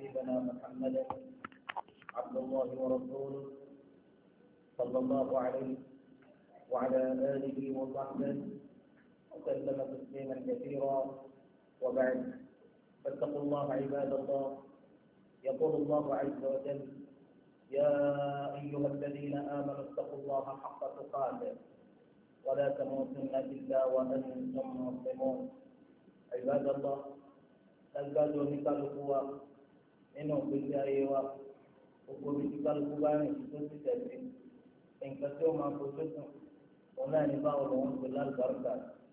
حبيبنا محمدا عبد الله ورسوله صلى الله عليه وعلى آله وصحبه وسلم تسليما كثيرا. وبعد، فاتقوا الله عباد الله. يقول الله عز وجل: يا أيها الذين آمنوا اتقوا الله حق تقاته ولا تموتن إلا وأنتم مسلمون. عباد الله، dájúdájú oníkálukú wa nínú ìgbésí ayé wa gbogbo oníkálukú bá rìn tó ti tẹ̀sí nǹkan tí ó máa fojú sùn òun náà ní báwo lòun ń pè lálùbáríkà.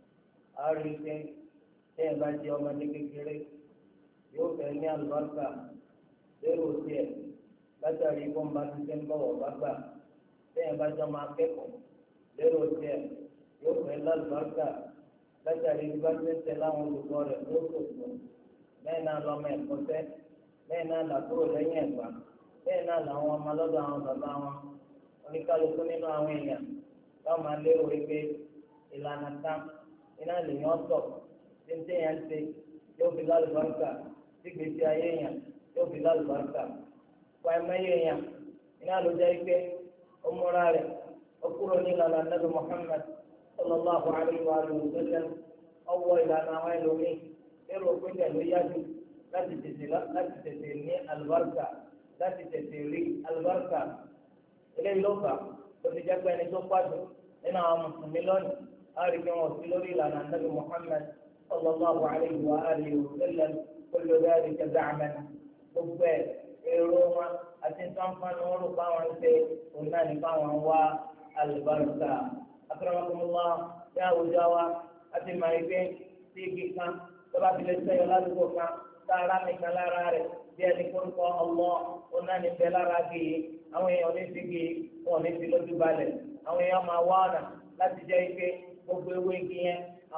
a rí i pé téèyàn bá jẹ ọmọdé kékeré yóò fẹ́ ní àlùbáríkà lérò tiẹ̀ látàrí bó ń bá ti ṣe ń bọ̀wọ̀ bá gbà. téèyàn bá jọ máa kẹ́kọ̀ọ́ lérò tiẹ̀ yóò fẹ́ lálùbáríkà látàrí bá ti ń tẹ láwọn olùkọ́ rẹ̀ lóṣooṣù. bẹ́ẹ̀ náà lọ́mọ ẹ̀kọ́ tẹ́, bẹ́ẹ̀ náà làkúrò lẹ́yìn ẹ̀gbà, bẹ́ẹ̀ náà làwọn ọmọ lọ́dọ̀ àwọn bàbá wọn. Oníkálukú nínú àwọn èèyàn yóò máa lérò wípé ìlànà kan iná lèèyàn tọ̀ tí ń téèyàn ṣe yóò fi lálùbáríkà, tí gbèsè ayé èèyàn yóò fi lálùbáríkà. Pàìmọ́yé èèyàn iná ló jẹ́ pé ó múra rẹ̀ ó kúrò ní ìlànà Nabi Muhammad sallallahu alayhi wa sallam, ọwọ́ ìlànà àwọn ẹlòmíì èrò péjọ ló yájú láti tètè ní alùbáríkà, láti tètè rí alùbáríkà. eléyìí ló fà ó ti jẹ́ pé ẹni tó pàdé nínú àwọn mùsùlùmí lónìí á rí i pé wọ́n sí lórí ìlànà Nabi Muhammad sallallahu alayhi wa sallam. kullu dhalika za'man, gbogbo èrò wọn àti nǹkan wọn rò pa wọn ṣe òun náà nípa wọn wá alùbáríkà. akramakumullah, ní àwùjọ wa àti màá gbé sí igi kan tó bá fi lè sẹ́yọ ládùúgbò kan sáárá nìkan lára rẹ̀ bí ẹni kórúkọ ọlọ́ ọ̀nà níbẹ̀ lára gèè. àwọn èèyàn ní fi gèè wọn ní fi lójú balẹ̀. àwọn èèyàn máa wá ọ̀nà láti jẹ́ ike gbogbo ewé igi yẹn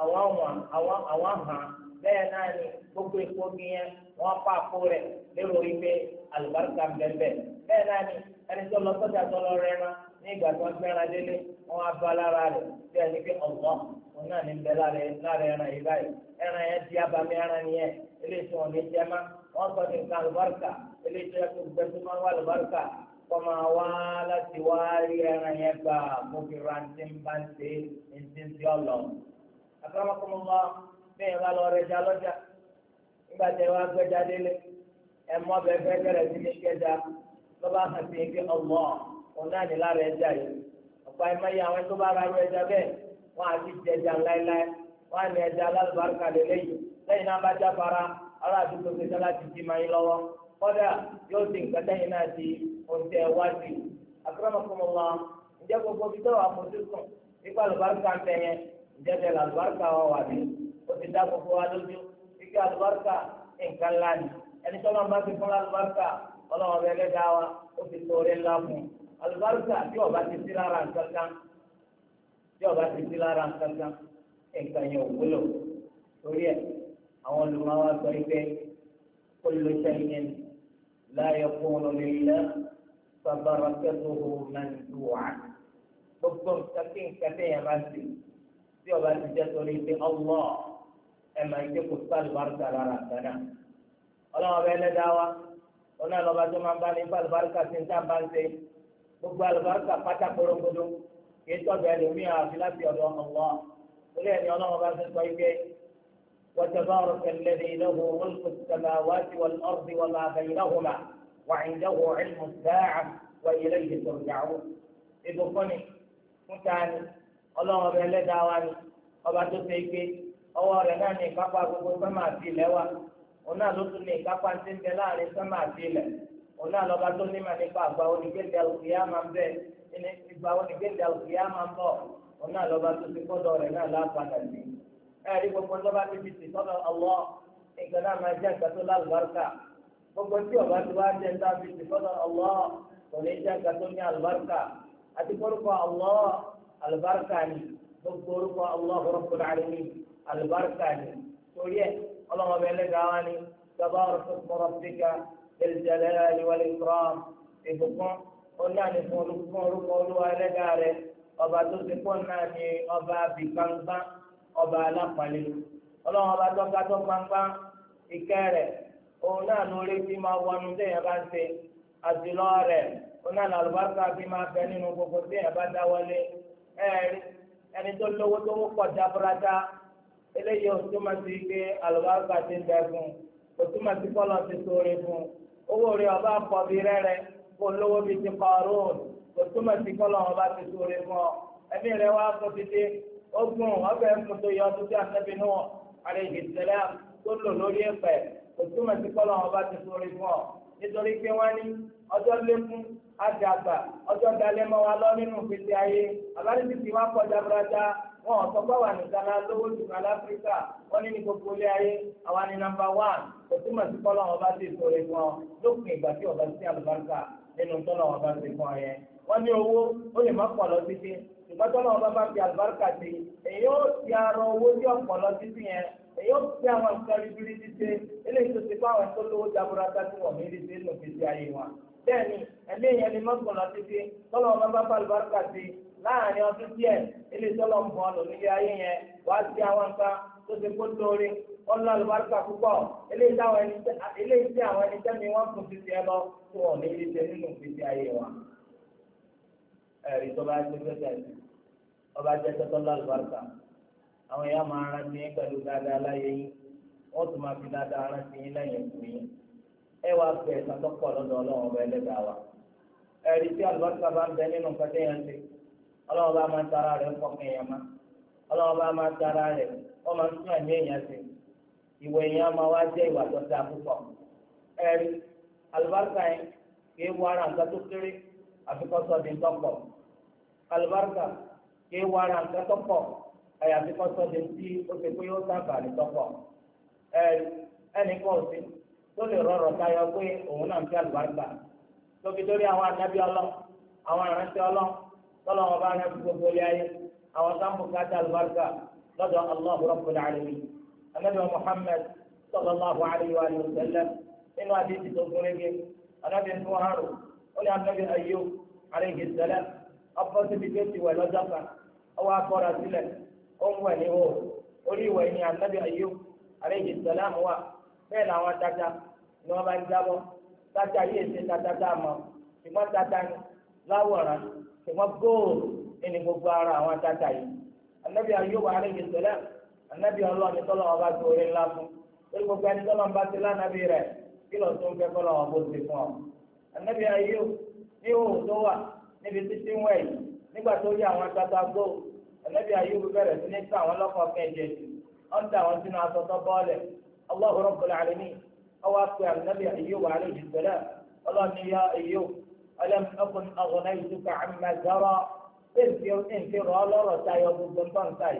àwọn hàn. bẹ́ẹ̀ náà ni gbogbo èpo igi yẹn wọ́n pa àpò rẹ̀ lérò ike àlùbáríkà bẹ́ẹ̀. bẹ́ẹ̀ náà ni ẹni tó lọ sọ́jà tó lọ rẹ́ran ní ìgbà tó ń gbẹ́ran délé wọ́n á bá lára rẹ̀ bí ẹni pé ọ̀gbọ́ òun náà ní bẹ́ẹ̀ lára ẹran yìí báyìí. ẹran yẹn di abami ẹran yẹn eléyìí tí wọn lè jẹ má wọn sọ ní nǹkan àlùbáríkà eléyìí tí wọn kò gbẹdú máa wá àlùbáríkà kọ́ máa wá láti wá rí ẹran yẹn gbà mo fi ra ní bá ń ṣe ní ti ọlọ. àkàràmọ́kọ́mọ́ bẹ́ẹ̀ bá lọ rẹ̀ já lọ́jà nígbà tí wọ́n á gbẹ́jà délé ẹ̀mọ́ bẹ́ẹ̀ fẹ́ bẹ̀rẹ̀ sí ní kẹjà lọ́ba hàn sí ike ọ̀gbọ́ òun náà ní lára ẹja yìí. ọ̀pọ̀ ẹ̀mọ́ yìí àwọn tó bá ra ẹja bẹ́ẹ̀ wọ́n á ti jẹjà láéláé. wọ́n á ní ẹja alálùbáríkà lélẹ́yìn lẹ́yìn náà bá jáfara ará àdúgbò ṣẹṣẹ láti di máa yín lọ́wọ́ kọ́dà yóò di nǹkan lẹ́yìn náà di oúnjẹ wájú. akramakumullah, ǹjẹ́ gbogbo bí tọ́wọ́ àfojúsùn nípa alùbáríkà ń bẹ yẹn ǹjẹ́ bẹ́ẹ̀ alùbáríkà wà bí? ó ti dá gbogbo wa lójú kíkẹ́ alùbáríkà nǹkan ńlá ni. ẹni tó máa ń bá ti fún alùbáríkà ọlọ́wọ́ bẹ́ẹ̀ lẹ́dàá wa ó ti torí ńlá fún alùbáríkà tí ọba ti sí lára nǹkan kan nǹkan yẹn ò wúlò. torí ẹ̀ àwọn olùmọ̀wá sọ pé kullu shay'in la yakunu lillah fa barakatuhu mandu'a. gbogbo nǹkan kí nǹkan tẹ̀yàn bá ti tí ọba ti jẹ́ torí pé Allah ẹ̀ máa ń jẹ́ kó sálù bárúkà lára àgbàdà. ọlọ́wọ́ bẹ́ẹ̀ lẹ́dàá wa ọ̀nà lọ́ba tó máa ń bá ní bárúkà tí ń tà bá ń ṣe gbogbo àlùbáríkà pátá korongodo kì í tọ́jú ẹlòmíràn àfi láti ọ̀dọ̀ Allah. ولأن الله بعد ذلك وتبارك الذي له ملك السماوات والأرض وما بينهما وعنده علم الساعة وإليه ترجعون. إذ كنت متعني الله بأن دعواني وبعد ذلك أورناني كفا كفو سما في لوا ونا لطني كفا سنتلاني سما في لوا ونا لبطني من كفا ونقل القيامة به إن إذا ونقل القيامة به òun náà lọ́ba tó ti kọ́dọ̀ rẹ̀ náà lápadà sí. ẹ̀rí gbogbo lọ́ba ti fi ti sọ́dọ̀ Allah nǹkan náà máa jẹ́ nǹkan tó lálùbáríkà. gbogbo tí ọba ti wá jẹ́ nǹkan fi ti sọ́dọ̀ Allah kò ní jẹ́ nǹkan tó ní àlùbáríkà. àti orúkọ Allah àlùbáríkà ni gbogbo orúkọ Allah Rabbul Alamin àlùbáríkà ni. torí ẹ̀ ọlọ́mọ bẹ́ẹ̀ lẹ́gàá wá ní tabaraka ismu rabbika dhil jalali wal ikram. ìbùkún ó náà ní fún orúkọ olúwa ẹlẹ́gàá rẹ̀ ọba tó ti pọ̀ náà ni ọba bìkangbá ọba alápàlẹ́. ọlọ́run ọba tó ká tó gbangba ìkẹ́ rẹ̀ òun náà lórí tí máa wọnú téèyàn bá ń ṣe àjùlọ rẹ̀ òun náà làlùbáríkà tí máa bẹ nínú gbogbo téèyàn bá dáwọ́lé ẹni tó lówó tó wọ́pọ̀ jaburata eléyìí ó túmọ̀ sí pé àlùbáríkà ti ń bẹ fún ó túmọ̀ sí kọ́lọ́ ti sóore fún owó rẹ̀ ọba àpọ̀bí rẹ̀ kó lówó bíi ti Qarun ó túmọ̀ sí kọ́lọ́ ọba ti sóore fún ọ ẹ̀mí rẹ̀ wá kó títí ogun ọbẹ̀ fún tó yọ ọdún tí Ànábì Nuh alayhi salam tó lò lórí ẹ̀pẹ̀ ó túmọ̀ sí kọ́lọ́ ọba ti sóore fún ọ nítorí pé wọ́n ní ọjọ́ lékún àjàgbà ọjọ́ dalẹ̀ mọ́ wa lọ nínú ìgbésí ayé àbálẹ́bí ti wá pọ̀ jaburata wọn ò sọgbà wà nìkan náà lówó jù kan láfíríkà wọn ní gbogbo ilé ayé àwa ní nọ́mbà 1 kò túmọ̀ sí kọ́lọ́ ọba ti sóore fún ọ lópin ìgbà tí ọba sí àlùbáríkà nínú tọ́lọ̀ ọba ti fún ọ yẹn wọ́n ní owó ó lè má pọ̀ lọ títí ṣùgbọ́n tọ́lọ̀ ọba bá fi àlùbáríkà sí èyí ó ti arọ owó tí ọ̀pọ̀ lọ títí yẹn èyí ó fi àwọn nǹkan ribiri títí eléyìí tó ti fún àwọn tó lówó jaburata tí wọ́n mi rí sí nínú ìgbésí ayé wọn. bẹ́ẹ̀ni ẹ̀mí yẹn ni mọ́tò lọ títí tọ́lọ̀ ọba bá fa àlùbáríkà sí láàrin ọdún díẹ̀ eléyìí tọ́lọ̀ ń bọ̀ lórí ayé yẹn wá sí àwọn nǹkan tó ti kó lórí ọlọ́ àlùbáríkà púpọ̀ eléyìí tí àwọn ẹni tẹ́mi wọ́n fún títí ẹ lọ tí wọ́n mi rí sí nínú ìgbésí ayé wọn. ẹ̀rí tó bá ṣe fẹ́ ọba jẹ́ tọ́tọ́ lálùbáríkà àwọn èèyàn máa rántí yín pẹ̀lú dáadáa láyé yín wọ́n tún máa fi dáadáa rántí yín lẹ́yìn ẹ̀kú yín ẹ wá pé ẹ̀sán tó pọ̀ lọ́dọ̀ ọlọ́run ọba ẹlẹ́dàá wa ẹ̀rí tí àlùbáríkà bá ń bẹ nínú nǹkan téèyàn ṣe ọlọ́run bá máa ń tara rẹ̀ fọkàn èèyàn má ọlọ́run bá máa ń tara rẹ̀ wọ́n máa ń tún ẹ̀mí èèyàn ṣe ìwà èèyàn máa wá jẹ́ ìwà tó dáa púpọ̀ ẹ̀rí àlùbáríkà yẹn kì í wá ara nǹkan tó kéré àfikọ́sọ́ di tọ́pọ̀ àlùbáríkà kì í wá ara nǹkan tó pọ̀ àyàfi kọ́sọ́ di tí ó ti pé ó sábà ní tọ́pọ̀ ẹnì kan sí tó lè rọrọ̀ táyọ pé òun náà ń fi àlùbáríkà tóbi lórí àwọn ànábì ọlọ́ àwọn àrántí ọlọ́ tọ́lọ́ wọn bá rẹ́ gbogbo ilé ayé àwọn sáǹpù káta àlùbáríkà lọ́dọ̀ Allahu Rabbul Alamin ànábì Muhammad sallallahu alayhi wa sallam nínú àdéhùn tó gúnrégé ànábì ń tún hàrù ó ní ànábì Ayyub alayhi salam ọ̀pọ̀ síbi tó ti wẹ̀ lọ́jọ́ kan ọwọ́ akọ́ra sílẹ̀ ó ń wẹ̀ ní hó orí ìwẹ̀ ní ànábì Ayyub alayhi salam wà bẹ́ẹ̀ làwọn tata ni wọ́n bá ń jábọ́ tata yìí ṣe tata tá a mọ̀ ṣùgbọ́n tata ni láwòrán ṣùgbọ́n góòlù ní gbogbo ara àwọn tata yìí ànábì Ayyub alayhi salam ànábì ọlọ́ọ̀ni tọ́lọ́ wọn bá tó orí ńlá fún orí gbogbo ẹni tọ́lọ́ bá ti lánàbí rẹ̀ kí lọ́ọ́ tó ń fẹ́ kọ́lọ́ wọn bó ti fún ọ. ànábì Ayyub ní òun tó wà níbi títí ń wẹ̀ yìí nígbà tó rí àwọn tata góòlù ànábì Ayyub bẹ̀rẹ̀ sí ní sọ àwọn lọ́kọ̀ọ́ kẹ́jẹ́ ọ̀ ń tà wọ́n sínú asọ́tọ́ bọ́ọ̀lẹ̀ Allahu Rabbul Alamin ọwọ́ àpè ànábì Ayyub alayhi salam ọlọ́ọ̀ni ya Ayyub alam akun aghnaytuka amma tara ẹ̀ǹtì rọ̀ ọlọ́rọ̀ tayọ gbogbo nǹkan táyì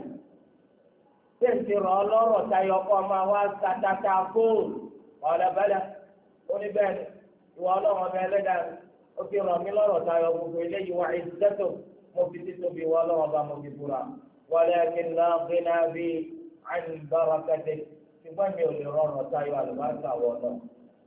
ẹ̀ǹtì rọ̀ ọlọ́rọ̀ tayọ kọ́ máa wá sàtàtà góòlù ọ̀lẹ́bẹ̀lẹ̀ oníbẹ̀rẹ̀ ìwà ọlọ́run ọbẹ̀ ẹlẹ́dàá ó fi rọ̀ mí lọ́rọ̀ tayọ gbogbo eléyìí wà ìdẹ́tò mo fi títóbi ìwà ọlọ́run ọba mo fi búra walakin la ghina bi an barakatik ṣùgbọ́n mi ò lè rọrọ̀ tayọ àlùbáríkà wọn lọ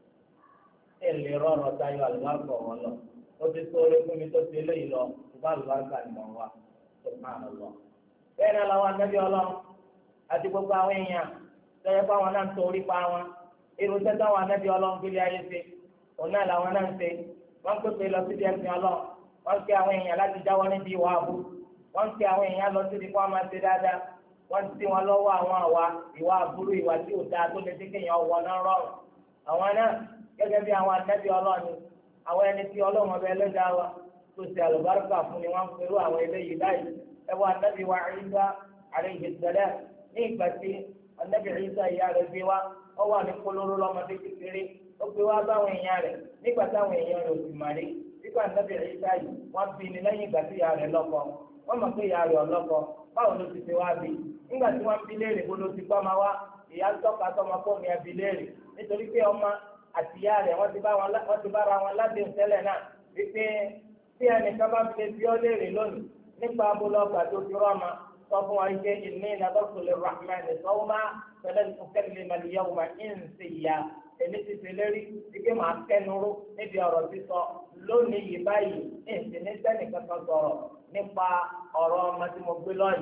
ẹ̀ lè rọrọ̀ tayọ àlùbáríkà wọn lọ ó ti tó orí fún mi tó ti eléyìí lọ ṣùgbọ́n àlùbáríkà ni mo wá subhanallah. bẹ́ẹ̀ náà làwọn anábì ọlọ́run àti gbogbo àwọn èèyàn tẹ́lẹ̀ fún àwọn náà ń torí pa wọn irúṣẹ́ táwọn anábì ọlọ́run fi lé ayé ṣe òun náà làwọn náà ń ṣe wọ́n ń pèpè lọ síbi ẹ̀sìn ọlọ́run wọ́n ń pe àwọn èèyàn láti jáwọ́ níbi ìwà àbú wọ́n ń pe àwọn èèyàn lọ síbi kí wọ́n máa ṣe dáadáa wọ́n ti wọn lọ́wọ́ àwọn ìwà àbúrú ìwà tí ò dáa tó lè dé kéèyàn wọ náà rọrùn àwọn náà gẹ́gẹ́ bí àwọn anábì ọlọ́run àwọn ẹni tí ọlọ́run ọbẹ̀ ẹlẹ́dàá wa tó ṣe àlùbáríkà fún ni wọ́n ń perú àwọn eléyìí báyìí ẹwọ́ anábì wa Ìsá alayhi salam ní ìgbà tí anábì Ìsá ìyá rẹ̀ gbé wá ó wà ní kólóró lọ́mọdé kékeré ó gbé wá báwọn èèyàn rẹ̀ nígbà táwọn èèyàn rẹ̀ ò sì mà rí nígbà anábì Ìsá yìí wọ́n bí ni lẹ́yìn ìgbà tí ìyá rẹ̀ lọ́kọ wọ́n mọ̀ pé ìyá rẹ̀ ọlọ́kọ báwo ló ti ṣe wá bí nígbà tí wọ́n bí léèrè bó ló ti gbọ́ máa wá ìyá tọ́ka tọ́mọ kó ní ẹbí léèrè nítorí pé ọmọ àti ìyá rẹ̀ wọ́n ti bára wọn ládéhùn tẹ́lẹ̀ náà wípé tí ẹnìkan bá fi fi ọ́ léèrè lónìí nípa abúlé ọgbà tó fi rọ́ọ̀mà sọ fún wa ike inni nadartu lirrahmani sawma falan ukallima al-yawma insiya èmi ti fi lérí ike máa kẹnuru níbi ọ̀rọ̀ sísọ lónìí yìí báyìí ìsìn ní sẹ́nì kankan sọ̀rọ̀ nípa ọ̀rọ̀ ọmọ tí mo gbé lọ́yìn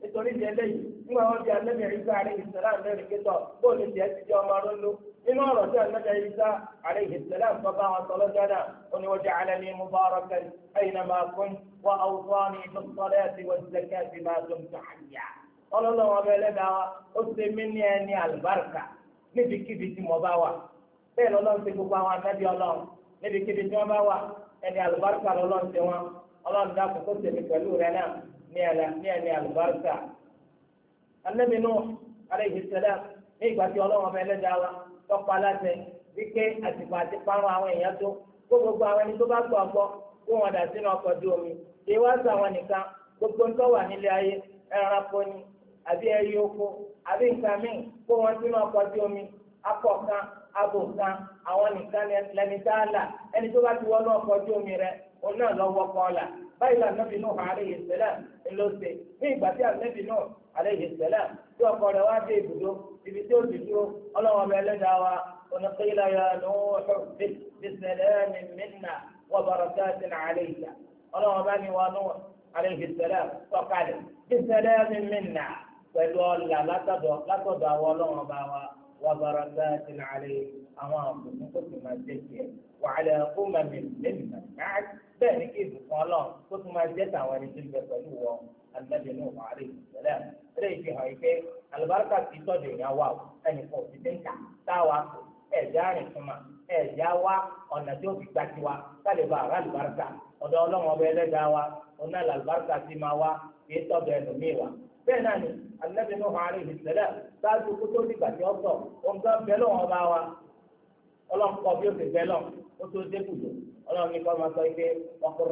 nítorí ìdí eléyìí nígbà wọn bí Ànábì Ìsá alayhi salam lẹ́rìí kétọ̀ bóòlù tiẹ̀ ti jẹ́ ọmọ arúgbó nínú ọ̀rọ̀ tí Ànábì Ìsá alayhi salam tó bá wọn sọ lọ́jọ́ náà ó ní waja'alani mubarakan aynama kuntu wa awsani bis-salati waz-zakati ma dumtu hayya. ọlọ́lọ́wọ́ ọbẹ̀ ẹlẹ́dàá wa ó ṣe mí ní ẹni àlùbáríkà níbikíbi tí mo bá wà bẹ́ẹ̀ lọ́lọ́run ti gbogbo àwọn ànábì ọlọ́run níbikíbi tí wọ́n bá wà ẹni àlùbáríkà lọ́lọ́run ti wọn ọlọ́run dákun kó ṣèmi pẹ̀lú rẹ náà ní ẹni àlùbáríkà. ànábì Nuh alayhi salam ní ìgbà tí ọlọ́run ọbẹ̀ ẹlẹ́dàá wa tọ́pa láṣẹ wípé àtìpà àti parun àwọn èèyàn tó kó gbogbo àwọn ẹni tó bá gbọ́ ọgbọ́ kó wọn dà sínú ọkọ̀ ojú omi ìwádìí àwọn nìkan gbogbo ń tọ́wà nílé ayé ẹranko ni àbí ẹyẹ oko àbí nǹkan míì kó wọn sínú ọkọ̀ ojú omi akọ kan abo kan àwọn nìkan lẹni tá a là ẹni tó bá ti wọnú ọkọ̀ ojú omi rẹ òun náà lọ wọkọ̀ ọ̀la báyìí la Ànábì Nuh alayhi salam ló ṣe ní ìgbà tí Ànábì Nuh alayhi salam tí ọkọ̀ rẹ̀ wá dé ibùdó ibi tí ó ti dúró ọlọ́wọ́n bẹ ẹlẹ́dàá wa oníkìlá ya Nuh bisalamin minna wa barakatin alayka ọlọ́wọ́n bá ní wa Nuh alayhi salam sọ̀kalẹ̀ bisalamin minna pẹ̀lú ọ̀là látọ̀dọ̀ àwọn ọlọ́wọ́n bá wa wa barakatin alayka àwọn àbùkù tó ti máa jẹ́ tiẹ̀ wa ala umamin mimman ma'ak bẹ́ẹ̀ ni kí ìbùkún ọlọ́run tó tún máa jẹ́ tàwọn ẹni tó ń bẹ pẹ̀lú wọn Ànábì Nuh alayhi salam eléyìí fi hàn yìí pé àlùbáríkà ti tọ́jú èèyàn wà ó ẹnìkan ò fi dé ń tà táwa kù ẹ̀jẹ̀ àrìn fún ma ẹ̀jẹ̀ wá ọ̀nà tí ó fi gbá tiwa káàdì bá àrà àlùbáríkà ọ̀dọ̀ ọlọ́run ọba ẹlẹ́dàá wa ọ̀nà àlùbáríkà ti máa wá kì í tọ́jú ẹlòmíì wa bẹ́ẹ̀ náà ni Ànábì Nuh alayhi salam sáájú kó tó dìgbà tí ó sọ òǹkà bẹ́ẹ̀ lọ́wọ́ bá wa ọlọ́run kọ́ bí ó ti bẹ́ẹ̀ lọ ó tó dé kùdù ọlọ́run ní kọ́ máa sọ pé waqur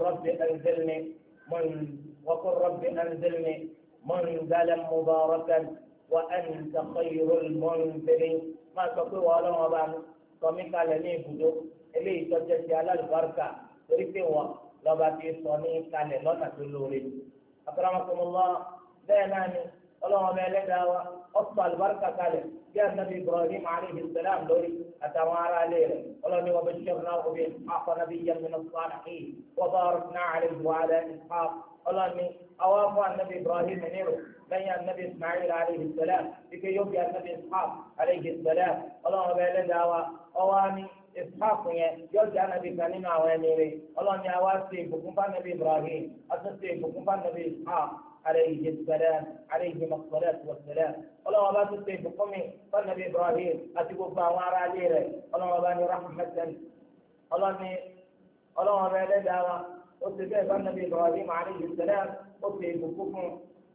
rabbi anzilni munzalan mubarakan wa anta khayrul munzilin máa sọ pé wọ́n ọlọ́run ọba mi sọ mí kalẹ̀ ní ibùdó eléyìí tó jẹ́ ti alálùbáríkà torí pé wọ́n lọ́ba ti sọ ní kalẹ̀ lọ́nà tó lóore. akramakumullah bẹ́ẹ̀ náà ni ọlọ́run ọba ẹlẹ́dàá wa ọ̀sọ̀ àlùbáríkà kalẹ̀ bí anabi Ibrahim alayhi salam lórí àtàwọn ará ilé rẹ̀ ọlọ́ni wa bashsharnahu bi Ishaqa nabiyyan min as-salihin wa barakna alayhi wa ala Ishaq ọlọ́ni àwọn afọ anabi Ibrahim nírò lẹ́yìn anabi Ismail alayhi salam ike yóò bí anabi Ishaq alayhi salam ọlọ́run ọba ẹlẹ́dàá wa ọwọ́ ni Ishaq yẹn yóò jẹ́ anabi kan nínú àwọn ẹni rẹ̀ ọlọ́ni àwa ṣe ìbùkún fún anabi Ibrahim àtúnṣe ìbùkún fún anabi Ishaq عليه السلام عليهما الصلاة والسلام اللهم بارك في بقومي فالنبي إبراهيم أتقوا فاوار عليه اللهم بارك رحمة اللهم بارك دعوة أتقوا فالنبي إبراهيم عليه السلام أتقوا بقومي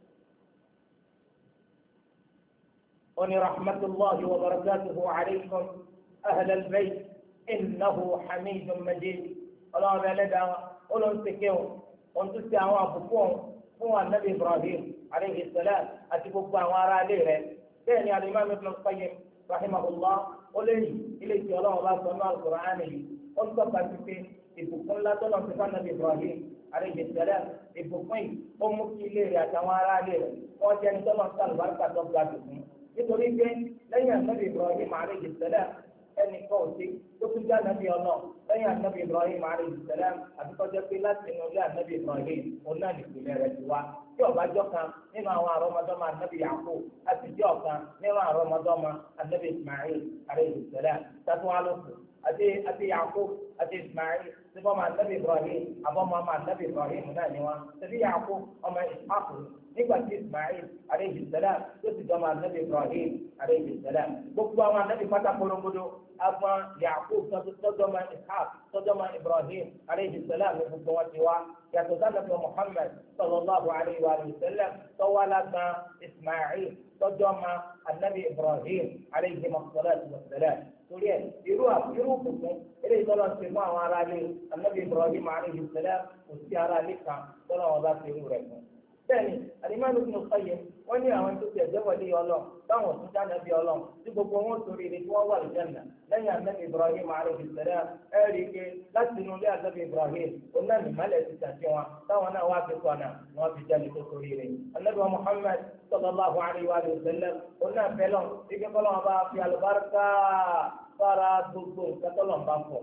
وني رحمة الله وبركاته عليكم أهل البيت إنه حميد مجيد اللهم بارك دعوة أولو أتقوا وأنتم استعوا بقوم fún anabi Ibrahim aleyhi salam àti gbogbo àwọn ará ilé rẹ̀ bẹ́ẹ̀ ni alimami Ibn Qayyim rahimahullah ó léyìn ilé tí Ọlọ́run bá sọ ní al-Qur'an yìí ó ń tọ́ka sí pé ìbùkún ńlá tó lọ sí fún anabi Ibrahim aleyhi salam ìbùkún yìí ó mú kí ilé rẹ̀ àtàwọn ará ilé rẹ̀ wọ́n jẹ́ ní tọ́lọ́ sí àlùbáríkà tó ga jù fún nítorí pé lẹ́yìn anabi Ibrahim aleyhi salam ẹnì kan ò sí tó tún jẹ́ anabi Ọlọ́run lẹ́yìn anabi Ibrahim alayhi salam àbíkọ́jọ́ pé láti inú ilé anabi Ibrahim òun náà nìpínlẹ̀ rẹ̀ ti wá tí ọ̀bájọ́ kan nínú àwọn àrọ́mọdọ́mọ anabi Yaqub àti jẹ́ ọ̀kan nínú àrọ́mọdọ́mọ anabi Ismail alayhi salam tàtún alóòkù àti Yaqub àti Ismail tí wọ́n máa anabi Ibrahim àbọ̀mọ́ máa anabi Ibrahim náà ni wọ́n tẹ̀lé Yaqub ọmọ Ishaq nígbà tí Ismail alayhi salam tó ti dọ́mọ anabi Ibrahim alayhi salam gbogbo àwọn anabi pátá polongodo agbọn Yaqub tọjọmọ Ishaq tọjọmọ Ibrahim alayhi salam ní gbogbo wọn ti wá yàtọ̀ sanabi Muhammad sallallahu alayhi wa sallam tọwọlágbà Ismail tọjọmọ anabi Ibrahim alayhi salatu wa salam torí ẹ irú kùkùn eléyìí tọ́lọ̀ ti mú àwọn ará ilé anabi Ibrahim alayhi salam kò sí ará ilé kan tọ́lọ̀ wọn bá ti rú rẹ̀ fún. bẹ́ẹ̀ni alimami Ibn Qayyim wọ́n ní àwọn tó ti ẹ̀jẹ̀ wọlé ọlọ́ báwọn tún já nàbí ọlọ́ tí gbogbo wọn torí ilé tí wọ́n wà ní Janna lẹ́yìn anabi Ibrahim alayhi salam ẹ̀rí ike láti inú ilé anabi Ibrahim oná nìmọ́lẹ̀ ti tàbí wọn táwọn náà wá fi kọ́nà wọn fi jáde tó torí ilé anabi Muhammad sallallahu alayhi wa sallam oná fẹlọ́n ike kọ́lọ́n bá fi alùbáríkà fara gbogbo nǹkan tọ́lọ̀ ń bá fọ̀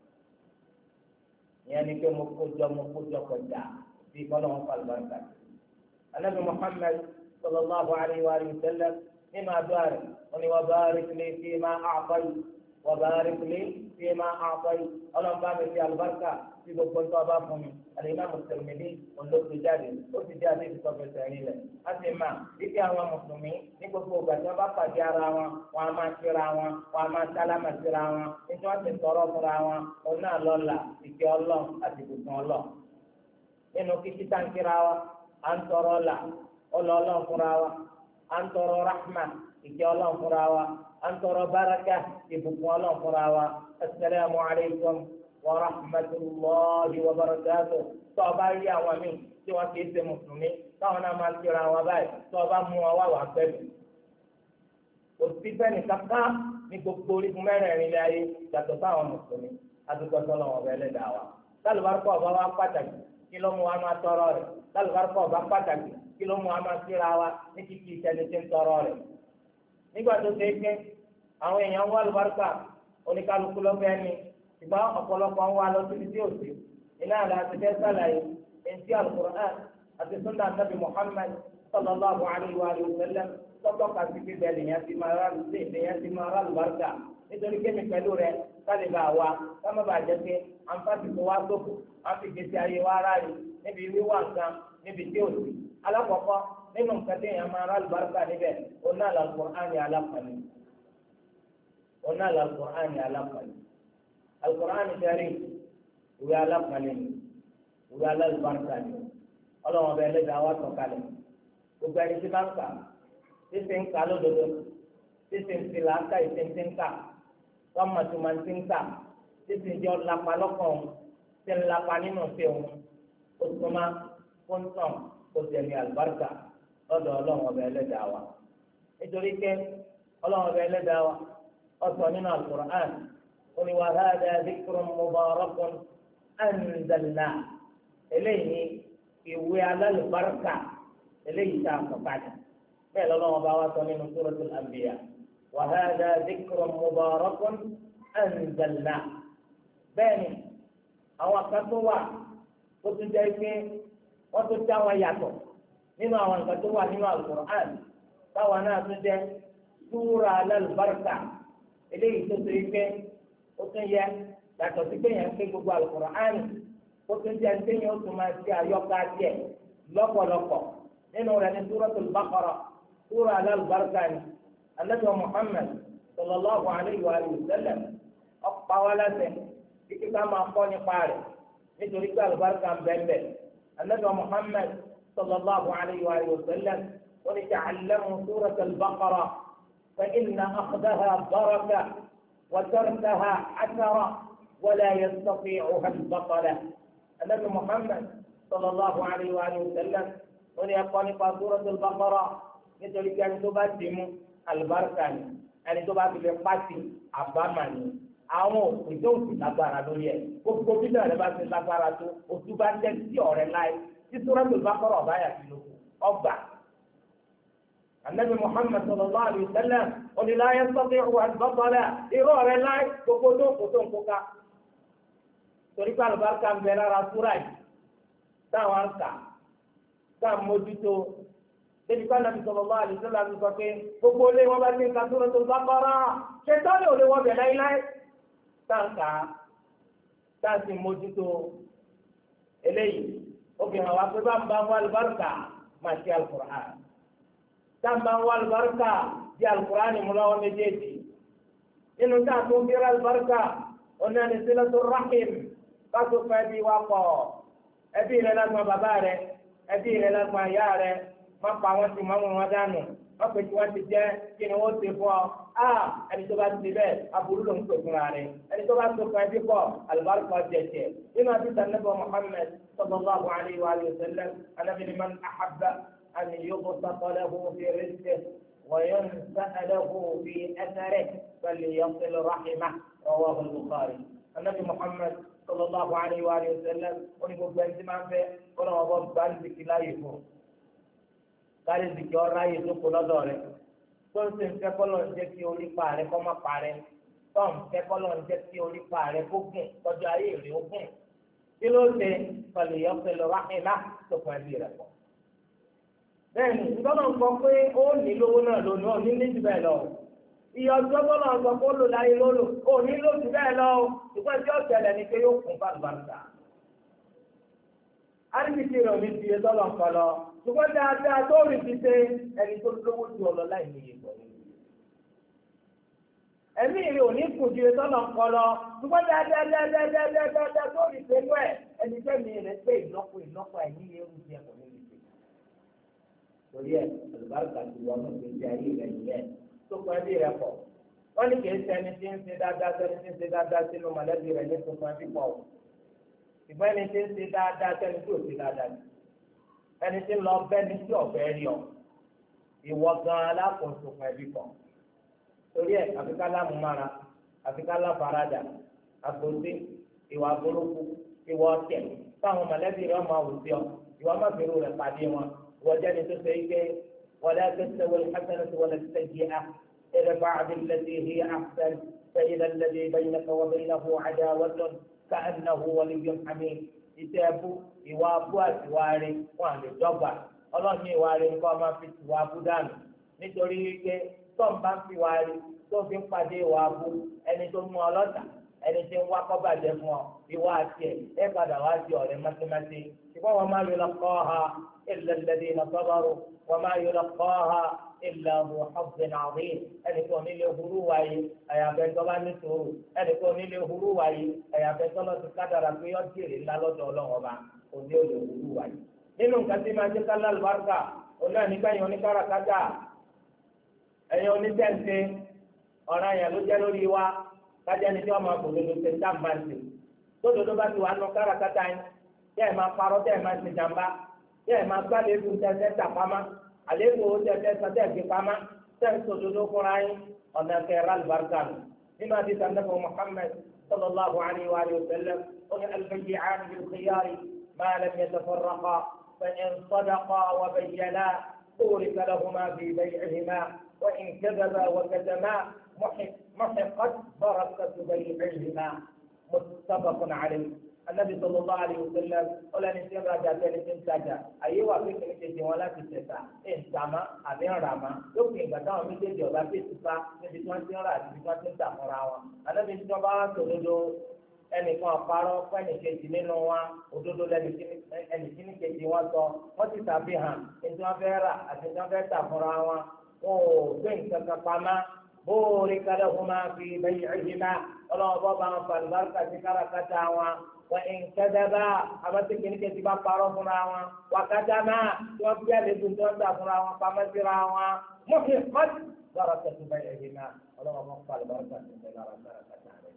ìyẹn ni pé mo kójọ kọjá bí kọ́lọ́n fa alùbáríkà anabi Muhammad sallallahu alayhi wa sallam nínú àdúrà rẹ̀ wọ́n ní wa barik li fima a'tayt wa barik li fima a'tayt ọlọ́run bá mi fi àlùbáríkà tí gbogbo ń tọ́ bá fún mi Al-Imam Tirmidhi olóògbé jáde ó ti jáde ìsọfẹsẹ̀ rí lẹ̀ á sì máa wípé àwọn mùsùlùmí ní gbogbo ìgbà tí wọ́n bá pàdé ara wọn wọn a máa kíra wọn wọn a máa sálámà síra wọn nítorí wọ́n ti tọrọ fúnra wọn òun náà lọ́la ìkẹ́ ọlọ́run àti ìbùkún ọlọ́run nínú kíkí táǹkìra wa à ń tọrọ ọ̀la ọlọ́ọ̀lọ́run fúnra wa à ń tọrọ rahma ìkẹ́ ọlọ́run fúnra wa à ń tọrọ baraka ìbùkún ọlọ́run fúnra wa assalamu alaykum wa rahmatulahi wa barakatuh tó o bá rí àwọn míì tí wọ́n kì í ṣe mùsùlùmí táwọn náà máa ń kíra wọn báyìí tó o bá mú wọn wá wà pẹ̀lú. òsì fẹ́ni kankan ní gbogbo orígun mẹ́rẹ̀ẹ̀rin ilé ayé yàtọ̀ sáwọn mùsùlùmí adúgbò sọ́lọ́ wọn bẹ́ẹ̀ lẹ́dàá wa. sálùbáríkọ̀ ọba wa pàtàkì kí ló mú wa máa tọrọ rẹ̀ sálùbáríkọ̀ ọba pàtàkì kí ló mú wa máa kíra wa ní kíkí ìṣẹ́ni tí ń tọrọ rẹ̀. nígbà tó ṣe é pé àwọn èèyàn wá lùbáríkà oníkálukú lọ́fẹ́ ni ṣùgbọ́n ọ̀pọ̀lọpọ̀ ń wá lọ síbi tí ò sí iná àlá àti fẹ́ sàlàyé ẹ̀ǹtí Al-Qur'an àti sunnah Nabi Muhammad sallallahu alayhi wa sallam tọ́tọ́ ka sí bíbẹ̀ lèyàn ti máa rà lùbáríkà nítorí kémi pẹ̀lú rẹ̀ kálí bá wa kámá bàa jẹ́ pé àǹfààní kò wá sófò àfi gbèsè ayé wa ráàlì níbi wíwá nǹkan níbi tí ò sí. alákọ̀ọ́kọ́ nínú nǹkan tí èèyàn máa rà lùbáríkà níbẹ̀ oná Al-Qur'an ni alápàlẹ́ oná Al-Qur'an ni alápàlẹ́ Al-Qur'an Karim ìwé alápàlẹ́ ni ìwé alálùbáríkà ni ọlọ́wọ́n ọbẹ̀ ẹlẹ́dàá wa sọ̀kalẹ̀ gbogbo ẹni tí máa ń kà títí ń kà lódodo títí ń ti làákà ìtẹ̀ǹtẹ̀ ń kà wọ́n mọ̀ tó máa ń ti ń kà títí ń jẹ́ ọ̀làpá lọ́kàn tí ń lapa nínú ìfẹ́ òun ó tó máa kó ń tàn kó tẹ̀lé àlùbáríkà lọ́dọ̀ ọlọ́wọ́n ọbẹ̀ ẹlẹ́dàá wa nítorí pé ọlọ́wọ́n ọbẹ̀ ẹlẹ́dàá wa ọ̀sọ̀ nínú Al-Qur'an ó ní wa hadha dhikrun mubarakun anzalnahu eléyìí ìwé alálùbáríkà eléyìí tá a kọ padà bẹ́ẹ̀ lọ́lọ́wọ́ bá wa sọ nínú suratul anbiya wa hadha dhikrun mubarakun anzalnahu bẹ́ẹ̀ ni àwọn kan tó wà ó tún jẹ́ pé wọ́n tún já wọn yàtọ̀ nínú àwọn nǹkan tó wà nínú Al-Qur'an táwọn náà tún jẹ́ súra alálùbáríkà eléyìí tó ṣe pé ó tún yẹ yàtọ̀ sí pé yẹn ń pé gbogbo Al-Qur'an ó tún jẹ́ ẹni ó tún máa ṣe àyọkà díẹ̀ lọ́pọ̀lọpọ̀ nínú rẹ̀ ní Suratul Baqara súra alálùbáríkà ni Ànábì Muhammad sallallahu alayhi wa sallam ọ̀pá wa lẹ́sẹ̀ kíkí ká máa kọ́ nípa rẹ̀ nítorí pé alùbáríkà ń bẹ́ẹ̀ Ànábì Muhammad sallallahu alayhi wa sallam ó ní ta'allamu Suratul Baqara fa inna akhdaha baraka wa tarkaha hasara wa la yastati'uha al-batala. النبي محمد صلى الله عليه وآله وسلم وليقول سورة البقرة nítorí kí ẹni tó bá ti mú àlùbáríkà ni ẹni tó bá ti lè pàṣẹ àbámà ni àwọn òfin tó ti lágbára lórí ẹ gbogbo bíbélì rẹ bá ti lágbára tó oṣù bá jẹ sí ọ̀rẹ́ láì tí Suratul Baqara ọba yà sí lóko ọgbà. Ànábì Muhammad sallallahu alaihi wasallam la yastati'u al-batala irú ọ̀rẹ́ láì gbogbo tó kò tó ń kó ká. torí pé àlùbáríkà ń bẹ lára súrà yìí táwọn ń kà táwọn mójútó débi ká nàbì sallallahu alaihi wasallam sọ pé gbogbo ilé wọn bá ti ń ka Suratul Baqara ṣètọ́lẹ̀ ò lè wọ bẹ̀ láíláí táǹkà táǹsì mójútó eléyìí ó fi hàn wá pé bá ń bá ń wá àlùbáríkà máa ṣe Al-Qur'an tá ń bá ń wá àlùbáríkà di Al-Qur'an ní múláwọ́ méjèèjì nínú táà tó ń bí àlùbáríkà ọ̀nà ní silatur rahim kátó fún ẹbí wa pọ̀ ẹbí rẹ lágbọ́n bàbá rẹ ẹbí rẹ lágbọ́n ìyá rẹ má pa wọn sí mọ́mú wọn dànù má pè tí wọ́n ti jẹ́ kí ni wọ́n ti fún ọ ẹni tó bá ti bẹ́ẹ̀ aburú ló ń pè fúnra rẹ ẹni tó bá tó fún ẹbí pọ̀ alùbáríkà jẹjẹ nínú àdìsá nàbẹ Muhammad sallallahu alayhi wa sallam anabi ni man ahabba an yubsata lahu fi rizqihi wa yunsa'a lahu fi atharihi falyasil rahimahu rawahu al-Bukhari anabi Muhammad sallallahu alayhi wa sallam ó ní gbogbo ẹni tí máa ń fẹ́ kọ́nà ọ̀bọ̀ gbàlùsìkì láàyè fún gbàlùsìkì ọ̀rọ̀ ayé tó kó lọ́dọ̀ rẹ̀ tó ń sè ń fẹ́ kọ́lọ̀ ń jẹ́ kí orí pa rẹ̀ kọ́ má pa rẹ̀ tó ń fẹ́ kọ́lọ̀ ń jẹ́ kí orí pa rẹ̀ kó gùn tọ́jú ayé rẹ̀ ó gùn kí ló ṣe pẹ̀lú ìyọ́pẹ̀lú ráhìnà tó fún ẹbí rẹ̀ pọ̀ bẹ́ẹ̀ni ìtọ́nà ń sọ pé ó ní lówó náà lónìí ó ní ní jù bẹ́ẹ̀ lọ iye ọjọ́ tọ́nà ń sọ pé ó lò láyé lólò ó ní lò jù bẹ́ẹ̀ lọ ìpín tí ó ṣẹlẹ̀ ni pé yóò kún bàlùbàlùbà àríbìtì rẹ̀ ò ní ti tọ́nà ń kọ lọ ṣùgbọ́n dáadáa tó rí ti ṣe ẹni tó lówó ju ọ lọ láì níye pọ̀ ẹ̀mí rẹ̀ ò ní kù ju tọ́nà ń kọ lọ ṣùgbọ́n dáadáa tó rí ṣe pẹ́ ẹni tẹ́mi rẹ̀ pé ìlọ́pọ̀ àìníye rú ti ẹ̀kọ́ níbi torí ẹ olùbáràkà ti wọ ọmọ ìgbésí ayé rẹ nìyẹn tó kọ ẹbí rẹ pọ̀ wọn ní kìí ṣẹni tí ń ṣe dáadáa sẹni tí ń ṣe dáadáa sínú mọ̀lẹ́bí rẹ ní tuntun ẹbí pọ̀ ìgbà ẹni tí ń ṣe dáadáa sẹni tí ò ṣe dáadáa ni ẹni tí ń lọ bẹ́ẹ̀ ni tí ọ̀fẹ́ rí ọ ìwọ gan alákòóso fún ẹbí pọ̀ torí ẹ àfikà lámúmára àfikà láfaradà àgbòsí ìwà burúkú ìwà ọ̀tẹ̀ táwọn mọ̀lẹ́bí rẹ máa wù sí ọ ìwà mábìrú rẹ pàdé wọn وجد تسيك ولا تستوي الحسنة ولا السيئة ادفع بالتي هي أحسن فإذا الذي بينك وبينه عداوة كأنه ولي حميم ìtẹ́ẹ̀bù ìwà abú àti ìwà rẹ̀ wọn àlè dọ́gba ọlọ́run ní ìwà rẹ̀ nǹkan máa fi ìwà abú dànù nítorí wípé tó ń bá ń fi ìwà rẹ̀ tó fi ń pàdé ìwà abú ẹni tó mú ọlọ́tà ẹni tí ń wá kọ́ bàjẹ́ fún ọ ìwà àti ẹ̀ padà wá sí ọ̀rẹ́ mátímátí ṣùgbọ́n wọn máa yọ lọ́kọ́ ha إلا الذين صبروا وما يلقاها إلا ذو حظ عظيم ẹnì kan nílé hurú wáyé àyàfẹ́ tó bá ní sùúrù ẹnì kan nílé hurú wáyé àyàfẹ́ tó lọ sí kádàrà pé yọ jèrè ńlá lọ́dọ̀ ọlọ́run ọba kò ní olè hurú wáyé. nínú nǹkan tí máa jẹ́ kálá lùbáríkà òun nígbà yẹn oníkàràkátà ẹ̀yìn oníṣẹ́ǹṣe ọ̀ràn yẹn ló jẹ́ lórí wa kájá ni tí wọ́n máa bòdodo ṣe ń dáàbà ṣe tó dodo bá ti wà nù káràkátà yẹn tẹ́ ẹ̀ máa parọ́ tẹ́ ẹ̀ máa ṣe jàmbá yẹ máa gbá lébu tẹ́tẹ́ tà pamá àlébu tẹ́tẹ́ sọ́tẹ́ fi pamá tẹ́tẹ́ sọ́dodo fúnra yín ọ̀nà kẹrẹ́ alùbáríkà nù nínú àti sàndẹ́fọ̀ Muhammad sallallahu alayhi wa sallam ó ní al-bayyi'an bil-khiyari ma lam yatafarraqa fa in sadaqa wa bayyana burika lahuma fi bay'ihima wa in kadhaba wa katama muhiqat barakatu bay'ihima muttafaqun alayhi. النبي صلى الله عليه وسلم قال ان سيما جاءت الانتاجا ايوا في كنيسه ولا في تسا انتما ابي رama lópin ìgbà táwọn méjèèjì ọba fi tuka níbi tí wọ́n ti ń rà àti tí wọ́n ti ń tà fúnra wọn ànábi tí wọ́n bá wá sòdodo ẹnìkan àparọ́ fún ẹnìkejì nínú wa òdodo ẹnìkíní kejì wọn sọ wọ́n ti tàbí hàn tí wọ́n fẹ́ rà àti tí wọ́n fẹ́ tà fúnra wọn wọn ò gbé nǹkan kan pamọ́ bóòrí kálẹ̀ fún máa fi bẹ́yìí ẹ̀yìn náà ọlọ́wọ́ bọ́ bá wọn fàlùbáràkà sí káràkátà wọn. وإن كذبا أما تكني كتبا قارو فراوا وكتما توبيا لبنتون فراوا فمسراوا محقت بركة بيعهما الله ما قال بركة بيعهما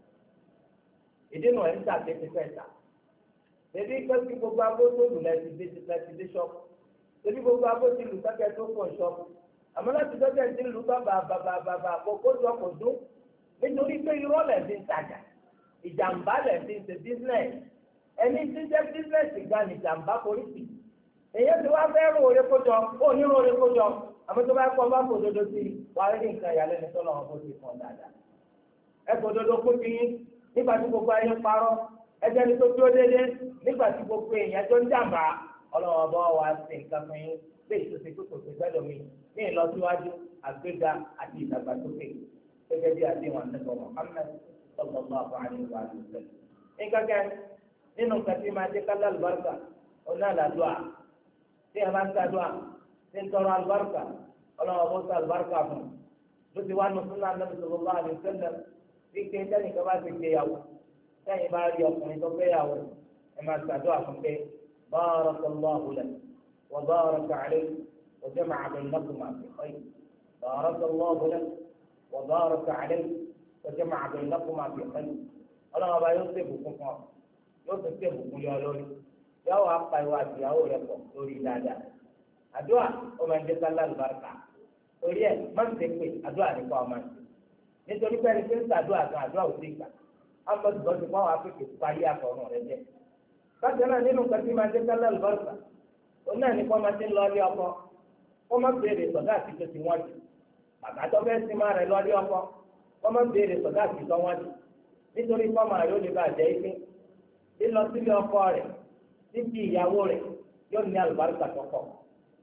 ìdí nù ẹ̀ ń tàbí fífẹ́ ta ṣebí pẹ́ẹ́sì gbogbo agbóso lù láti dé ṣọ́ọ̀bù ṣebí gbogbo agbóso lù kẹ́kẹ́ tó pọ̀ ṣọ́ọ̀bù àmọ́ láti dọ́kẹ́ ti lù bàbà kókó sọ kò dún nítorí pé irọ́ lẹ̀ ti ń tajà ìjàmbá lẹ̀ ti ń ṣe business ẹni tí ń jẹ́ business gba ní ìjàmbá polisi èyí ti wá fẹ́ rò orí kójọ ó ní rò orí kójọ àmọ́ tó bá kọ́ bá kó dodo sí wà á rí nǹkan ìyàlẹ́nu tó lọ́wọ́ bó ti kàn dáadáa ẹ kó dodo kó ti yín nígbà tí gbogbo ayé ń parọ́ ẹjẹ́ ní tó dúró déédéé nígbà tí gbogbo èèyàn tó ń jàmbá ọlọ́wọ́ bá wà sí nǹkan fún yín léyìí tó ti kó kòtò gbẹ́dọ̀ mi ní ìlọsíwájú àgbéga àti ìdàgbàsókè gẹ́gẹ́ bí àdéhùn àtẹ̀kọ̀ Muhammad sallallahu alaihi wa sallam. nǹkan kẹ́ nínú nǹkan tí máa jẹ́ kálá àlùbáríkà ọ̀nà àlàdùà tí a bá ń sàdùà tí ń tọrọ àlùbáríkà ọlọ́wọ́ bó sọ àlùbáríkà fún ló ti wá nù fún náà Nabi sallallahu alaihi wa sallam bí ké sẹ́ni kan bá ti gbé yàwó sẹ́yìn bá rí ọkùnrin tó fẹ́ yàwó ẹ máa sàdùà fún pé barakallahu lak wa baraka alayk wa jama'a baynakuma fi khayr barakallahu lak wa baraka alayk wa jama'a baynakuma fi khayr ọlọ́wọ́ bá yóò ṣe ìbùkún fún ọ yóò tún ṣe ìbùkún lé ọ lórí yóò wá pa ìwà àtìyàwó rẹ pọ̀ lórí dáadáa àdúrà ó máa ń dé sálá àlùbáríkà torí ẹ má ń ṣe pé àdúrà nípa ọmọ ẹ nítorí pé ẹni tí ń ṣàdúrà kan àdúrà ò sí gbà ámbọ̀dùbọ̀dù fún àwọn afẹ́kẹ̀ parí àtọ̀run rẹ jẹ bákan náà nínú nǹkan tí máa ń dé sálá àlùbáríkà ó náà ní kó máa ti ń lọ ilé ọkọ kó má béèrè sọ̀dá àti tó ti wọ́n jù bàbá tó fẹ́ sí máa rẹ lọ ilé ọkọ kó má béèrè sọ̀dá àti tó wọ́n jù nítorí fọ́ọ̀mù àyò lè bàjẹ́ ike lílọ sílé ọkọ rẹ̀ níbi ìyàwó rẹ̀ yóò ní àlùbáríkà tọkọ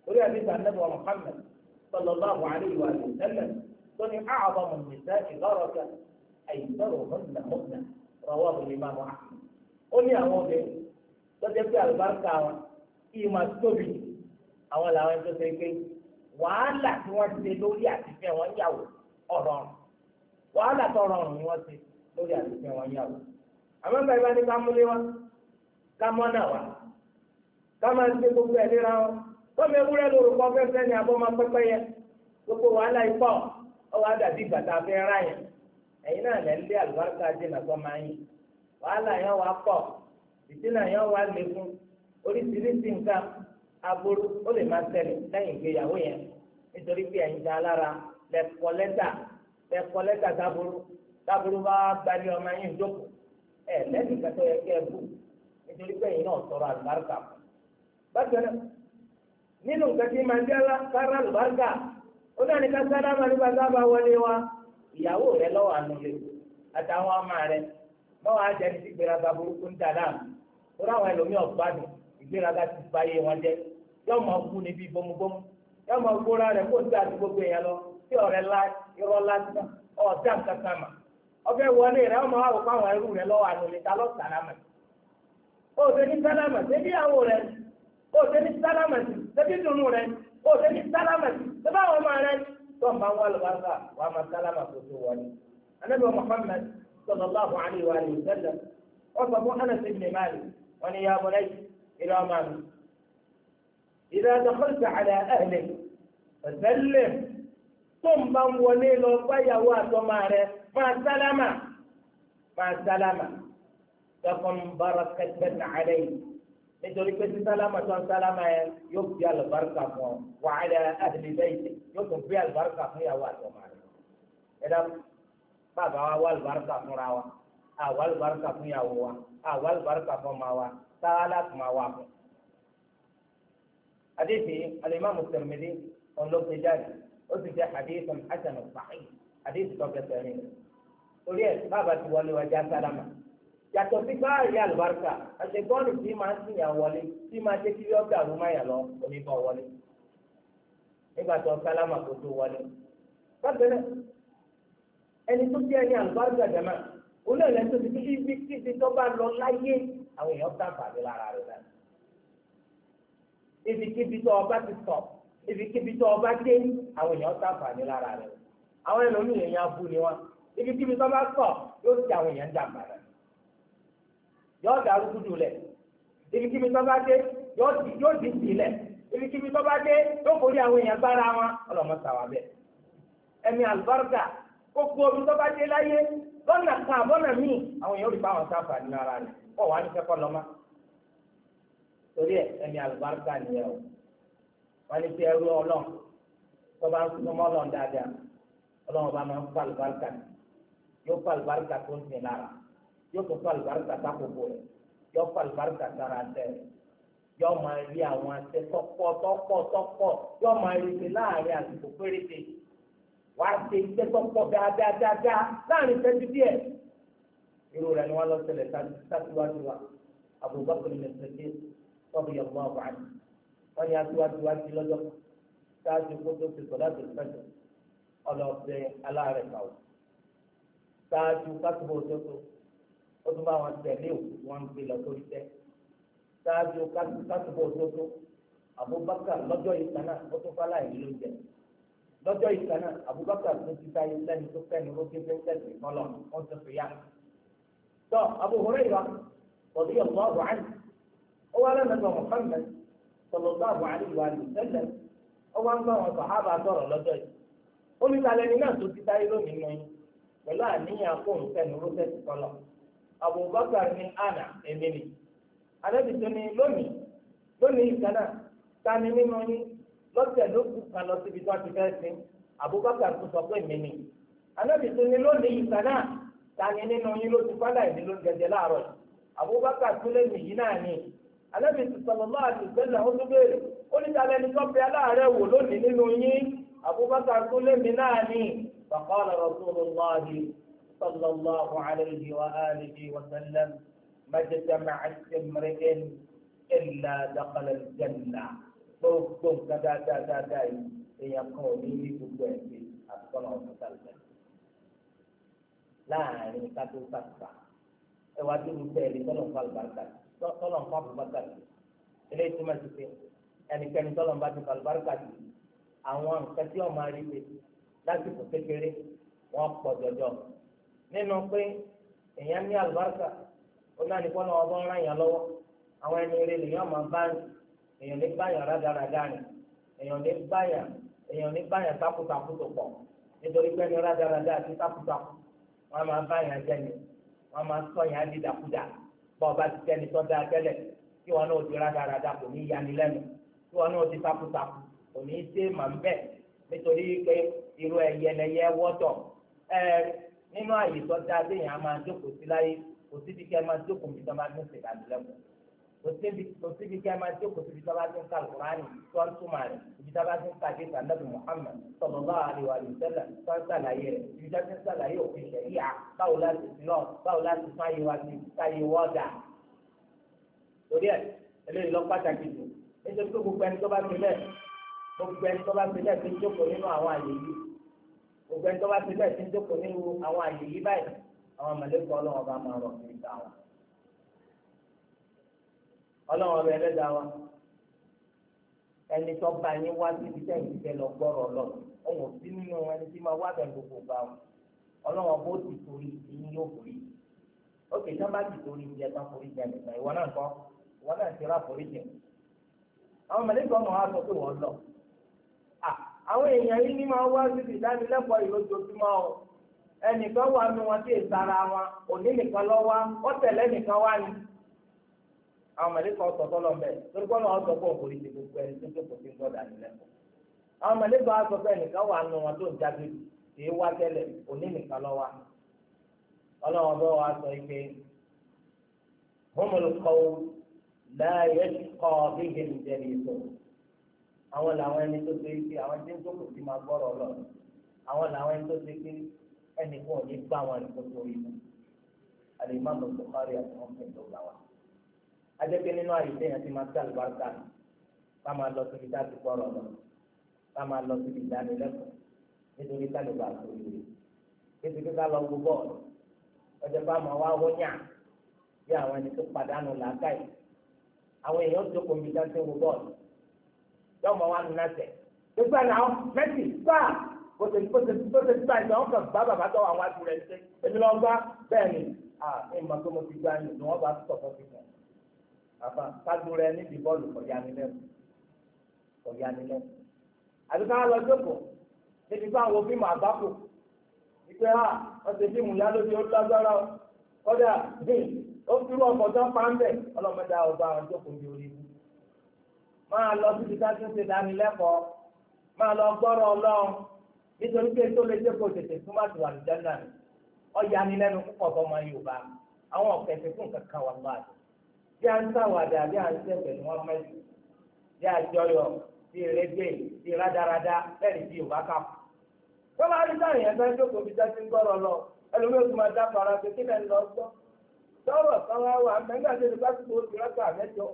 orí àdìsí ànábì wa Muhammad sallallahu alayhi wa sallam tó ní a'zamu an-nisa'i baraka aysaruhunna mu'na rawahu al-imam Ahmad. ó ní àwọn obìnrin tó jẹ́ pé àlùbáríkà wọn kí n máa tóbi àwọn làwọn tó ṣe pé wàhálà tí wọ́n ṣe lórí àtìfẹ́ wọn yàwó ọ̀rọ̀ wàhálà tó rọrùn ni wọ́n ṣe lórí àtìfẹ́ wọn yàwó. àmọ́ bẹ́ẹ̀ bá ní ká múlé wá ká mọ́nà wá ká máa ṣe gbogbo ẹ̀ léra wọn tọ́mọ ewúrẹ́ lórúkọ fẹ́fẹ́ ni àbọ̀ máa pẹ́pẹ́ yẹ gbogbo wàhálà ikọ̀ ọwọ́ àdàbí gbàtà fẹ́ ra yẹn ẹ̀yin náà lẹ́ lé àlùbáríkà dènà tó máa yìn wàhálà yẹn wà pọ̀ ìdínà yẹn wà lékún oríṣiríṣi nǹkan aburú ó lè máa ṣẹlẹ̀ lẹ́yìn ìgbéyàwó yẹn nítorí pé ẹ̀yin dá lára lẹ́kọ́ lẹ́tà táburú bá gbalẹ̀ ọmọ yín jókòó ẹ̀ lẹ́yìn kẹtọ́ yẹ kẹ́ ẹ bù nítorí pé ẹ̀yin náà sọ̀rọ̀ àlùbáríkà bákan náà nínú nǹkan tí máa ń jẹ́ kára àlùbáríkà ó náà ní ká sálámà nígbà tá a bá wọlé wa ìyàwó rẹ lọ́wọ́ ànulẹ̀ àtàwọn ọmọ rẹ mọ́wọ́ àjẹni tí gbéraga burúkú ń dà láàmú tó ráwọn ẹlòmíì ọ̀gbádùn ìgbéraga ti ba iye wọn jẹ yóò máa kú níbi bómúbómú yóò máa gbóra rẹ kó ń tẹ àti gbogbo èèyàn lọ tí ọ̀rẹ́ la irọ́ lásán ọ̀dà kankan mà ọbẹ̀ wọlé rẹ ọmọ wa kó àwọn ẹrú rẹ lọ́wọ́ ànulẹ̀ ta lọ́ sálámà ó ṣe ní sálámà ṣe bí ìyàwó rẹ ó ṣe ní sálámà ṣe bí dùnú rẹ ó ṣe ní sálámà ṣe bá àwọn ọmọ rẹ tó ń bá wọn lọ bá ń bá wàá máa sálámà tó tó wọlé anabi Muhammad sallallahu alayhi wa sallam wọ́n sọ fún Anas ibn Malik wọ́n ní ya bunay ìlà ọmọ mi idha dakhalta ala ahlik fasallim tó ń bá ń wọlé lọ báyàwó àtọmọ rẹ máa sálámà takun barakatan alayhi nítorí pé tí sálámà tó ń sálámà yẹn yóò fi àlùbáríkà fún ọ wa ala ahli bayti yóò tún fi àlùbáríkà fún ìyàwó àtọmọ rẹ ẹ̀dá bàbá wa wà àlùbáríkà fúnra wa àwa àlùbáríkà fún ìyàwó wa àwa àlùbáríkà fún ọmọ wa sáálà tó máa wà fún. àdéhìí alimami Tirmidhi ọlọ́pẹ̀ jáde ó sì jẹ́ àdéhìí hasan sahih àdéhìí tó kẹsẹ̀ rìn torí ẹ̀ bàbá ti wọlé wa já sálámà yàtọ̀ sí báyìí àlùbáríkà àṣegbọ́nù tí máa ń sìn yà wọlé tí máa jẹ́ kí yọ̀ọ̀dà ló máa yà lọ oníbọ̀ wọlé nígbà tó sálámà kó tó wọlé. bákan náà ẹni tó jẹ́ ẹni àlùbáríkà jama olóòlù ẹni tó ti fi ibi kíbi tó bá lọ láyé àwọn èèyàn sábàbí lára rẹ̀ náà ibikíbi tó ọba ti sọ ibikíbi tó ọba dé àwọn èèyàn sábàbí lára rẹ̀ àwọn ẹlòmíì èèyàn abú ni wọn ibikíbi tó bá sọ yóò ti àwọn èèyàn jàmbá rẹ̀ yóò dàrú dúdú lẹ̀ ibikíbi tó bá dé yóò di sílẹ̀ ibikíbi tó bá dé yóò forí àwọn èèyàn gbára wọn ọlọmọ sàwà bẹ́ẹ̀ ẹni àlùbáríkà gbogbo omi tó bá dé láyé lọ́nà kan àbọ̀nà míì àwọn èèyàn ò rí bá wọn sáfà nínú ara rẹ̀ ọ̀ wá ní kẹ́kọ̀ọ́ lọ́mọ. torí ẹ ẹni àlùbáríkà nìyẹn o wọn ní tí ẹrú ọlọ́run tó bá ń súnmọ́ ọlọ́run dáadáa ọlọ́run bá máa ń fa àlùbáríkà yóò fa àlùbáríkà tó ń sìn lára yóò tún fa àlùbáríkà sákòókò rẹ̀ yóò fa àlùbáríkà sára tẹ̀ yóò máa rí àwọn àṣẹ tọ́pọ̀ yóò máa rí ti láàrin àsìkò péréte wà á ṣe iṣẹ́ tó pọ̀ dáadáa láàrin ìṣẹ́jú díẹ̀. irú rẹ̀ ni wọ́n lọ sílẹ̀ sátiwájú wa Abubakar as-Siddiq radiyallahu anhu wọ́n ní aṣíwájú wa ti lọ́jọ́ ṣáájú kó tó ti sọ láti fẹ́jọ́ ọlọ́ọ̀fẹ́ aláàrẹ̀ kàwọ́ ṣáájú kátìbọ̀ òṣèlú ó tún bá wọn tẹ̀lé òkú wọn gbé lọ sórí tẹ́ ṣáájú kátìbọ̀ òṣèlú Abubakar lọ́jọ́ yìí kan náà ó tún fálá ìlú ló jẹ lọ́jọ́ ìkànnà Abubakar tó ti táyé lẹ́nu tó fẹ́ni lókè fẹ́ńtẹ́sì kọ́lọ̀ wọ́n ti fi yá. tọ́ Abu Hurairah radiyallahu anhu ó wá lẹ́nu ẹ̀gbọ́n Muhammad sallallahu alaihi wa sallam ó wá ń bá wọn sàhábà sọ̀rọ̀ lọ́jọ́ yìí. ó ní kalẹ̀ ní náà tó ti táyé lónìí nù yín pẹ̀lú àníyàn kó ń fẹ́ni lókè kọ́lọ̀. Abubakar ní àná èmi ni. alẹ́bìtú ni lónìí ìkànnà tani nínú yín lọ́sẹ̀ ló kú kan lọ síbi tó a ti fẹ́ sin Abubakar tó sọ pé mi ni Ànábì tó ní lónìí ìgbà náà tani nínú yín ló ti fádà ìdí ló ń jẹjẹ láàárọ̀ yìí Abubakar tó lé mi yìí náà ni Ànábì tó sallallahu alaihi wasallam ó tún béèrè ó ní talẹ́ ní sọ́pẹ́ aláàárẹ̀ wò lónìí nínú yín Abubakar tó lé mi náà ni faqala Rasulullahi sallallahu alaihi wa alihi wa sallam majtama'at imri'in illa dakhala al-jannah gbogbo gbogbo nǹkan dáadáa yìí èèyàn kan ò ní rí gbogbo ẹ̀ ṣe àtúkọ́ náà fún sàlùfẹ́ láàrin kátó sàtúfà ẹ wá dúró bẹ́ẹ̀ tọ́lọ̀ ń fa àlùbáríkà tọ́lọ̀ ń fa àlùbáríkà sí eléyìí túmọ̀ sí pé ẹnikẹ́ni tọ́lọ̀ ń bá ti fa àlùbáríkà sí àwọn nǹkan tí wọ́n máa rí pé lásìkò kékeré wọ́n pọ̀ jọjọ nínú pé èèyàn ní àlùbáríkà ó náà ní kọ́nà ọgbọ́n rán yàn lọ́wọ́ àwọn ẹni rẹ lèèyàn máa bá èèyàn ní báyàn rádaràdá ni èèyàn ní báyàn takuntakun tó pọ̀ nítorí pé ní rádaràdá àti takuntakun wọ́n máa báyàn jẹ́ ni wọ́n máa sọ yàn á di dàkúdà bọ́ ọba ti tẹ́ni tó dáa tẹ́lẹ̀ kí wọn náà di rádaràdá kò ní yani lẹ́nu kí wọn náà di takuntakun kò ní í dé màá bẹ́ẹ̀ nítorí pé irú ẹyẹlẹyẹ wọ́tọ̀ nínú àyè tó dáa déyàn á máa jókòó sí láyé kò síbi kẹ́ ẹ máa jókòó níbi tó máa ń ṣe ìdánilẹ́kọ̀ọ́ kò síbi kẹ́ ẹ máa jókòó síbi tó máa ń ka Al-Qur'ani tó ń túmọ̀ rẹ̀ ibi tó máa ń ka dé sànàbì Muhammad sallallahu alaihi wa sallam tó ń sàlàyé rẹ̀ ibi tó ń sàlàyé òfin ṣẹ̀ríà báwo láti sinọ́ báwo láti fún ayé wa sí káyé wọ́ọ̀dà. torí ẹ eléyìí lọ pàtàkì jù nítorí pé gbogbo ẹni tó bá ti bẹ́ẹ̀ ti ń jókòó nínú àwọn àyè yìí gbogbo ẹni tó bá ti bẹ́ẹ̀ ti ń jókòó nínú àwọn àyè yìí báyìí àwọn mọ̀lẹ́kọ̀ ọlọ́wọ́ bá máa rọ̀ sí ìta wọn. ọlọ́wọ́ bẹ ẹlẹ́dàá wa ẹni tó bá yín wá síbi tẹ́yìn ti fẹ́ lọ gbọ́rọ̀ lọ ọ̀hún sí nínú ẹni tí máa wá bẹ̀ gbogbo gbà wọn ọlọ́wọ́ bó ti torí yín yóò forí ókè tí wọ́n bá ti torí ìjẹ tán forí jẹ nìkan ìwọ náà kọ́ ìwọ náà ti rà forí jẹ àwọn mọ̀lẹ́kọ̀ ọmọ wa sọ pé wọ́n lọ àwọn èèyàn yìí ní máa wá síbi ìdánilẹ́kọ̀ọ́ ìlójoojúmọ́ o ẹnìkan wà nù wọn tí ìsara wọn òní nìkan lọ wá ó tẹ̀lé nìkan wá ní. àwọn mọ̀lẹ́kọ̀ sọ̀tọ̀ lọ bẹ̀ torí kọ́ lọ́wọ́ sọ pé òun kò rí ti gbogbo ẹni tó jókòó sí gbọ́dọ̀ àdìlẹ́kọ̀ọ́. àwọn mọ̀lẹ́kọ̀ sọ pé ẹnìkan wà nù wọn tó ń jáde kì í wá tẹ́lẹ̀ òní nìkan lọ wá. ọlọ́wọ́n bọ́ wa sọ ike humul qawl la yashqa bihim jalisuhum àwọn làwọn ẹni tó ṣe pé àwọn tí ń jókòó sí máa gbọ́rọ̀ lọ àwọn làwọn ẹni tó ṣe pé ẹnì kan ò ní bá wọn ní kótó inú Al-Imam Bukhari àti wọn fẹ́ẹ́ tó gbà wá. ajẹ́pẹ́ nínú àyè téèyàn ti máa tẹ àlùbáríkà ká máa lọ síbi tá a ti gbọ́rọ̀ lọ ká máa lọ síbi ìdánilẹ́kọ̀ọ́ nítorí ká lè bá a sórí rẹ̀ nítorí ká lọ wo bọ́ọ̀lù ọjọ́ bá máa wá wọ́nyà bí àwọn ẹni tó padànù làákàyè àwọn èèyàn tó kọ́ mi dá sí wo bọ́ọ̀lù yọmọ wa nínú ẹsẹ̀ gbogbo àná mẹsì gbà bó ṣe gbà ìgbà wọn kàn gbà bàbá tó àwọn àti rẹ ṣe èmi lọ gbà bẹ́ẹ̀ ni ẹ mọ pé mo ti gbà yín ni wọn bá sọ̀tọ̀ sí fún un àbá kájú rẹ níbi bọ́ọ̀lù kọjá nílẹ̀ àbí ká lọ jókòó níbi bá àwọn fíìmù àgbákò ìpè wọn ṣe fíìmù yálóde ó lágbára kọjá ó fi rú ọkọ̀ tó pa ń bẹ̀ ọlọ́mọdé àwọn ọba àwọn jókòó ní orí ibú máa lọ síbi ká tún ṣe dánilẹ́kọ̀ọ́ máa lọ gbọ́rọ̀ ọlọ́run nítorí pé tó lè jẹ́ kó tètè fún máa ti wà lùjẹ́ náà ni ọ̀yà ni lẹ́nu púpọ̀ fọmọ Yorùbá àwọn ọ̀kẹ́sẹ̀ fún kankan wà lọ́wọ́ àti bí a ń sàwádà bí a ń sẹ̀fẹ̀ ni wọ́n mẹ́sì bí a jọyọ̀ bí erégbè bí rádaràdá lẹ́yìn tí Yorùbá kà fún. wọ́n máa rí sáyẹn yẹn fẹ́ jókòó bí já sí ń gbọ́rọ̀ lọ ẹlòmíràn tó máa dá para pé kí lẹ́nu lọ gbọ́ sọ̀rọ̀ kan wá wà mẹ́gbà tó ti bá tó ti rẹ́pà mẹ́jọ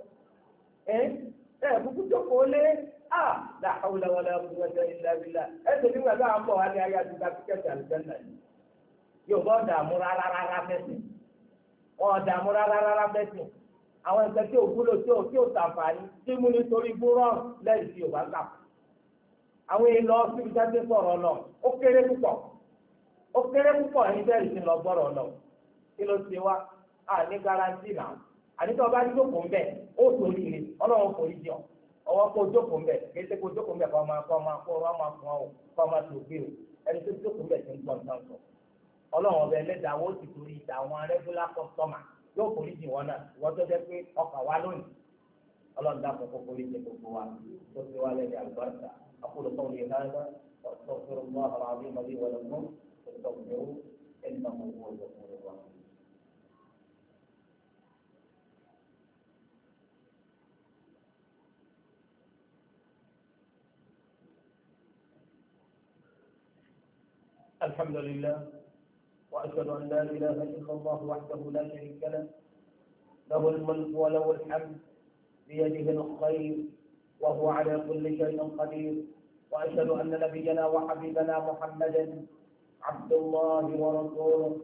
kúkú jókòó lé la hawla wala quwwata illa billah nígbà tó à ń bọ̀ wá ní ayé àdúgbò akíkẹ́sì àlùjẹ́nà yìí yóò bọ́ dààmú rárá fẹ́sìn wọn dààmú rárá fẹ́sìn àwọn nǹkan tí ò wúlò tí ò sàǹfààní tí mú nítorí gbúrọ̀ lẹ́yìn tí ò bá kà àwọn èèyàn lọ síbi jáde sọ̀rọ̀ lọ ó kéré púpọ̀ ẹni bẹ́ẹ̀ sì lọ gbọ́rọ̀ lọ kí ló ṣe wá ní garanti náà àníkọ́ bá jókòó ń bẹ̀ ó torí rẹ̀ ọlọ́run forí jọ ọwọ́ kó jókòó ń bẹ̀ kéde kó jókòó ń bẹ̀ kọ́ máa fún ọ kọ́ máa tó gbé o ẹni tó jókòó ń bẹ̀ ti ń gbọ́n tán sọ ọlọ́run ọbẹ̀ ẹlẹ́dàá ó ti torí ìta àwọn regular customer yóò forí jì wọn náà wọ́n tó jẹ́ pé ọkàn wa lónìí ọlọ́run dákun kó forí jì gbogbo wa tó ti wá lẹ́yìn àlùbáríkà أقول قولي هذا وأستغفر الله العظيم لي ولكم فاستغفروه إنه هو الغفور الرحيم. الحمد لله وأشهد أن لا إله إلا الله وحده لا شريك له له الملك وله الحمد بيده الخير وهو على كل شيء قدير، وأشهد أن نبينا وحبيبنا محمدا عبد الله ورسوله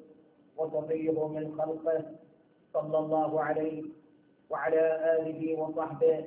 وصفيه من خلقه صلى الله عليه وعلى آله وصحبه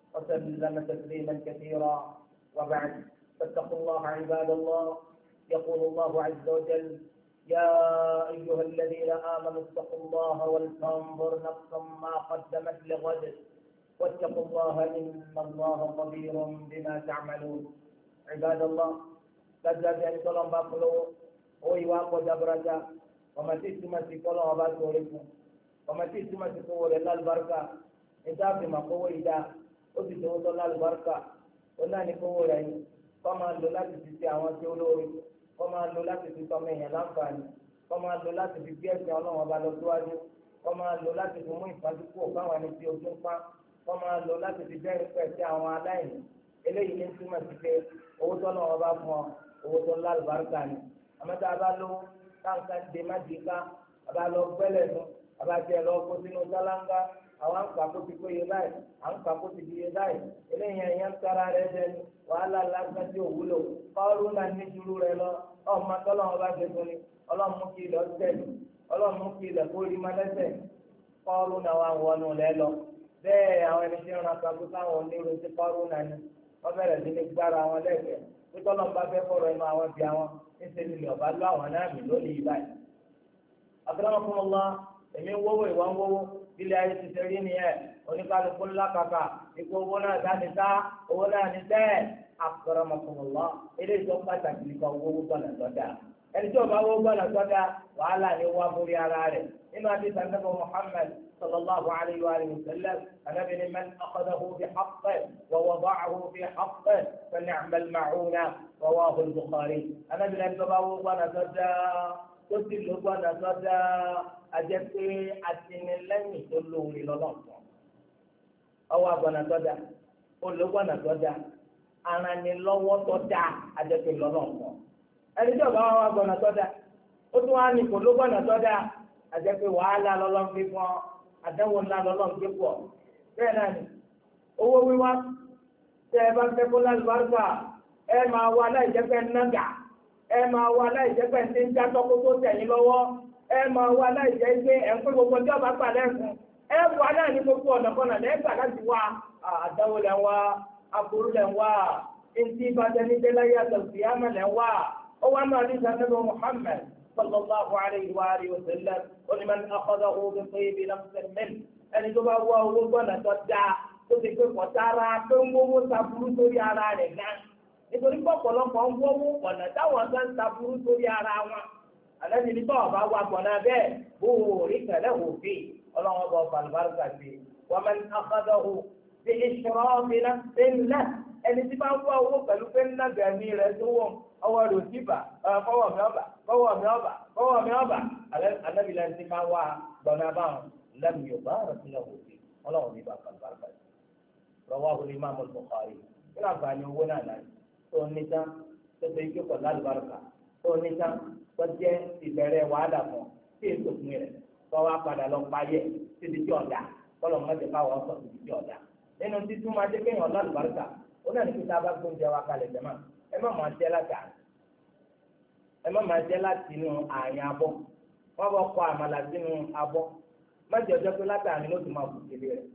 وسلم تسليما كثيرا، وبعد، فاتقوا الله عباد الله. يقول الله عز وجل: يا أيها الذين آمنوا اتقوا الله ولتنظر نفس ما قدمت لغد واتقوا الله إن الله خبير بما تعملون. عباد الله، dájúdájú ẹni tọ́lọ́ ń bá fún lówó owó yìí wá kọjá búrájá ọmọ tí ìtumọ̀ sí kọ́lọ́ wọn bá sọ̀rọ̀ fún ọmọ tí ìtumọ̀ sí kówó rẹ̀ lálùbáríkà níta àfihàn kówó yìí dá ó sì tó tọ́ lálùbáríkà ó náà ní kówó rẹ̀ yìí kọ́ máa lò láti fi ṣe àwọn tí ó lóore, kọ́ máa lò láti fi tọ́mọ èèyàn láǹfààní, kọ́ máa lò láti fi gbé ẹ̀sìn ọlọ́run ọba lọ síwájú, kọ́ máa lò láti fi mú ìfàdúkú fáwọn ẹni tí ojú ń pa, kọ́ máa lò láti fi jẹ́ ìpẹ́ sí àwọn aláìní. Eléyìí ní túmọ̀ sí pé owó tọ́lọ́ wọn bá fún ọ owó tó lálùbáríkà ni. àmọ́tá a bá lówó táǹkà dè má dì í ká, a bá lọ gbẹ́lẹ̀ nù, a bá tiẹ̀ lọ kó sínú sálángá, àwọn àǹkà kó ti péye báyìí, àǹkà kó ti diye báyìí. Eléyìí ẹ̀yàn kára rẹ̀ jẹ́ wàhálà lásán tí ò wúlò. kọ́ọ̀rù náà ní jùlọ rẹ̀ lọ ọmọ tọ́lọ́ wọn bá ṣe fún ni ọlọ́mú kí ilẹ̀ ọ̀sẹ̀lì, ọlọ́mú kí ilẹ̀ kó rí má lẹ́sẹ̀. kọ́ọ̀rù náà wà wọnú lẹ́ lọ. bẹ́ẹ̀ àwọn ẹni tí ń ran kan tó káwọn onírò sí kọ́ọ̀rù náà ni wọ́n bẹ̀rẹ̀ sí ní gbára wọn lẹ́gbẹ̀ẹ́ pípọ́ lọ́n bá fẹ́ fọ̀rọ̀ ẹnu àwọn bí àwọn níṣẹ́ ni ọba lọ àwọn náà mì lónìí báyìí. akramakumullah, èmi ń wówó ìwà ń wówó ilé ayé ti ṣe rí nìyẹn. oníkálukú ńlá kàkà ipò owó náà dání sá owó náà ní tẹ́. akramakumullah, eléyìí tó pàtàkì nípa owó gbọ́nà sọ́dà. ẹni tí ọba owó gbọ́nà sọ́dà wàhálà ni wá borí ara rẹ̀. nínú àti sàǹdàbọ̀ Muhammad صلى الله عليه وآله وسلم: أنا من أخذه بحقه ووضعه في حقه فنعم المعونة. رواه البخاري. أنا من الباب وانا صدى تصل وانا صدى أجت أتين لن يصلوا لله أو وانا صدى قل وانا صدى أنا نلوه صدى أجت لله. ẹni tí ọba wa gbọnà sọdá ó tún wá ní kò ló gbọnà sọdá àjẹpé wàhálà lọlọ ń fi fún ọ, àdánwò ńlá lọ́lọ́run gbé pọ̀. bẹ́ẹ̀ náà ni owó wíwá tẹ́ ẹ bá fẹ́ kó lálùbáríkà ẹ máa wá láìjẹ́pẹ́ nága, ẹ máa wá láìjẹ́pẹ́ ṣe ń já tọ́kó tó tẹ̀yìn lọ́wọ́, ẹ máa wá láìjẹ́ pé ẹ̀ ń pé gbogbo ọjọ́ bá gbà lẹ́kùn, ẹ wà náà ní gbogbo ọ̀nà kọ́nà lẹ́gbà láti wá. àdánwò lẹ́ ń wá, aburú lẹ́ ń wá, ntí ìbàdàn ní dẹ́láyé àtàlùfíàmà lẹ́ ń wá. ó wá náà ní sànẹ́bọ̀ Muhammad صلى الله عليه وآله وسلم: ولمن أخذه بطيب نفس منه. ẹni tó bá wá owó gbọ́nà tó dáa tó ti pé kọ̀tara pé ń wọ́wọ́ saburú sórí ara rẹ̀ náà. nítorí pé ọ̀pọ̀lọpọ̀ ń wọ́wọ́ ọ̀nà táwọn kan ń saburú sórí ara wọn. àlejò ní báwọn bá wà gbọ̀nà bẹ́ẹ̀ bó o rí kẹlẹ́ òfin ọlọ́wọ́n bọ̀ falùbáràkà sí. ومن أخذه بإشراف نفس له. ẹni tí bá wá owó pẹ̀lú pé ńlá gẹ̀mí rẹ̀ tó wọ̀ ọwọ́ rẹ̀ òsì bà fọwọ́ mi ọba alábìlẹ̀ ti máa wá gbọ̀nà báwọn lẹ́nu yorùbá rẹ̀ sílẹ̀ òfin ọlọ́run ní bàbá àlùbáríkà yìí. rawahu al-imam al-Bukhari. kí ló àǹfààní owó náà láyé tó ní tán tó ṣe ike pọ̀ lálùbáríkà tó ní tán tó jẹ́ ìbẹ̀rẹ̀ wàhálà fún tí èso fún rẹ̀ tó wá padà lọ payẹ́ títí tí ọ̀dà kọ́lọ̀ mọ́tẹ́ káwọ́ ọ̀sọ̀ títí tí ọ̀dà. nínú títún máa jẹ́ kéèyàn lálùbáríkà ó náà ní kí sábà gbóúnjẹ wa kalẹ̀ jẹ́mà ẹ má máa jẹ́ láti àná, ẹ má máa jẹ́ láti inú àyàn abọ́, wọ́n bọ́ kọ àmàlà sínú abọ́, má jẹ́ ọjọ́ pé látàrí ló ti máa bù kébé rẹ̀.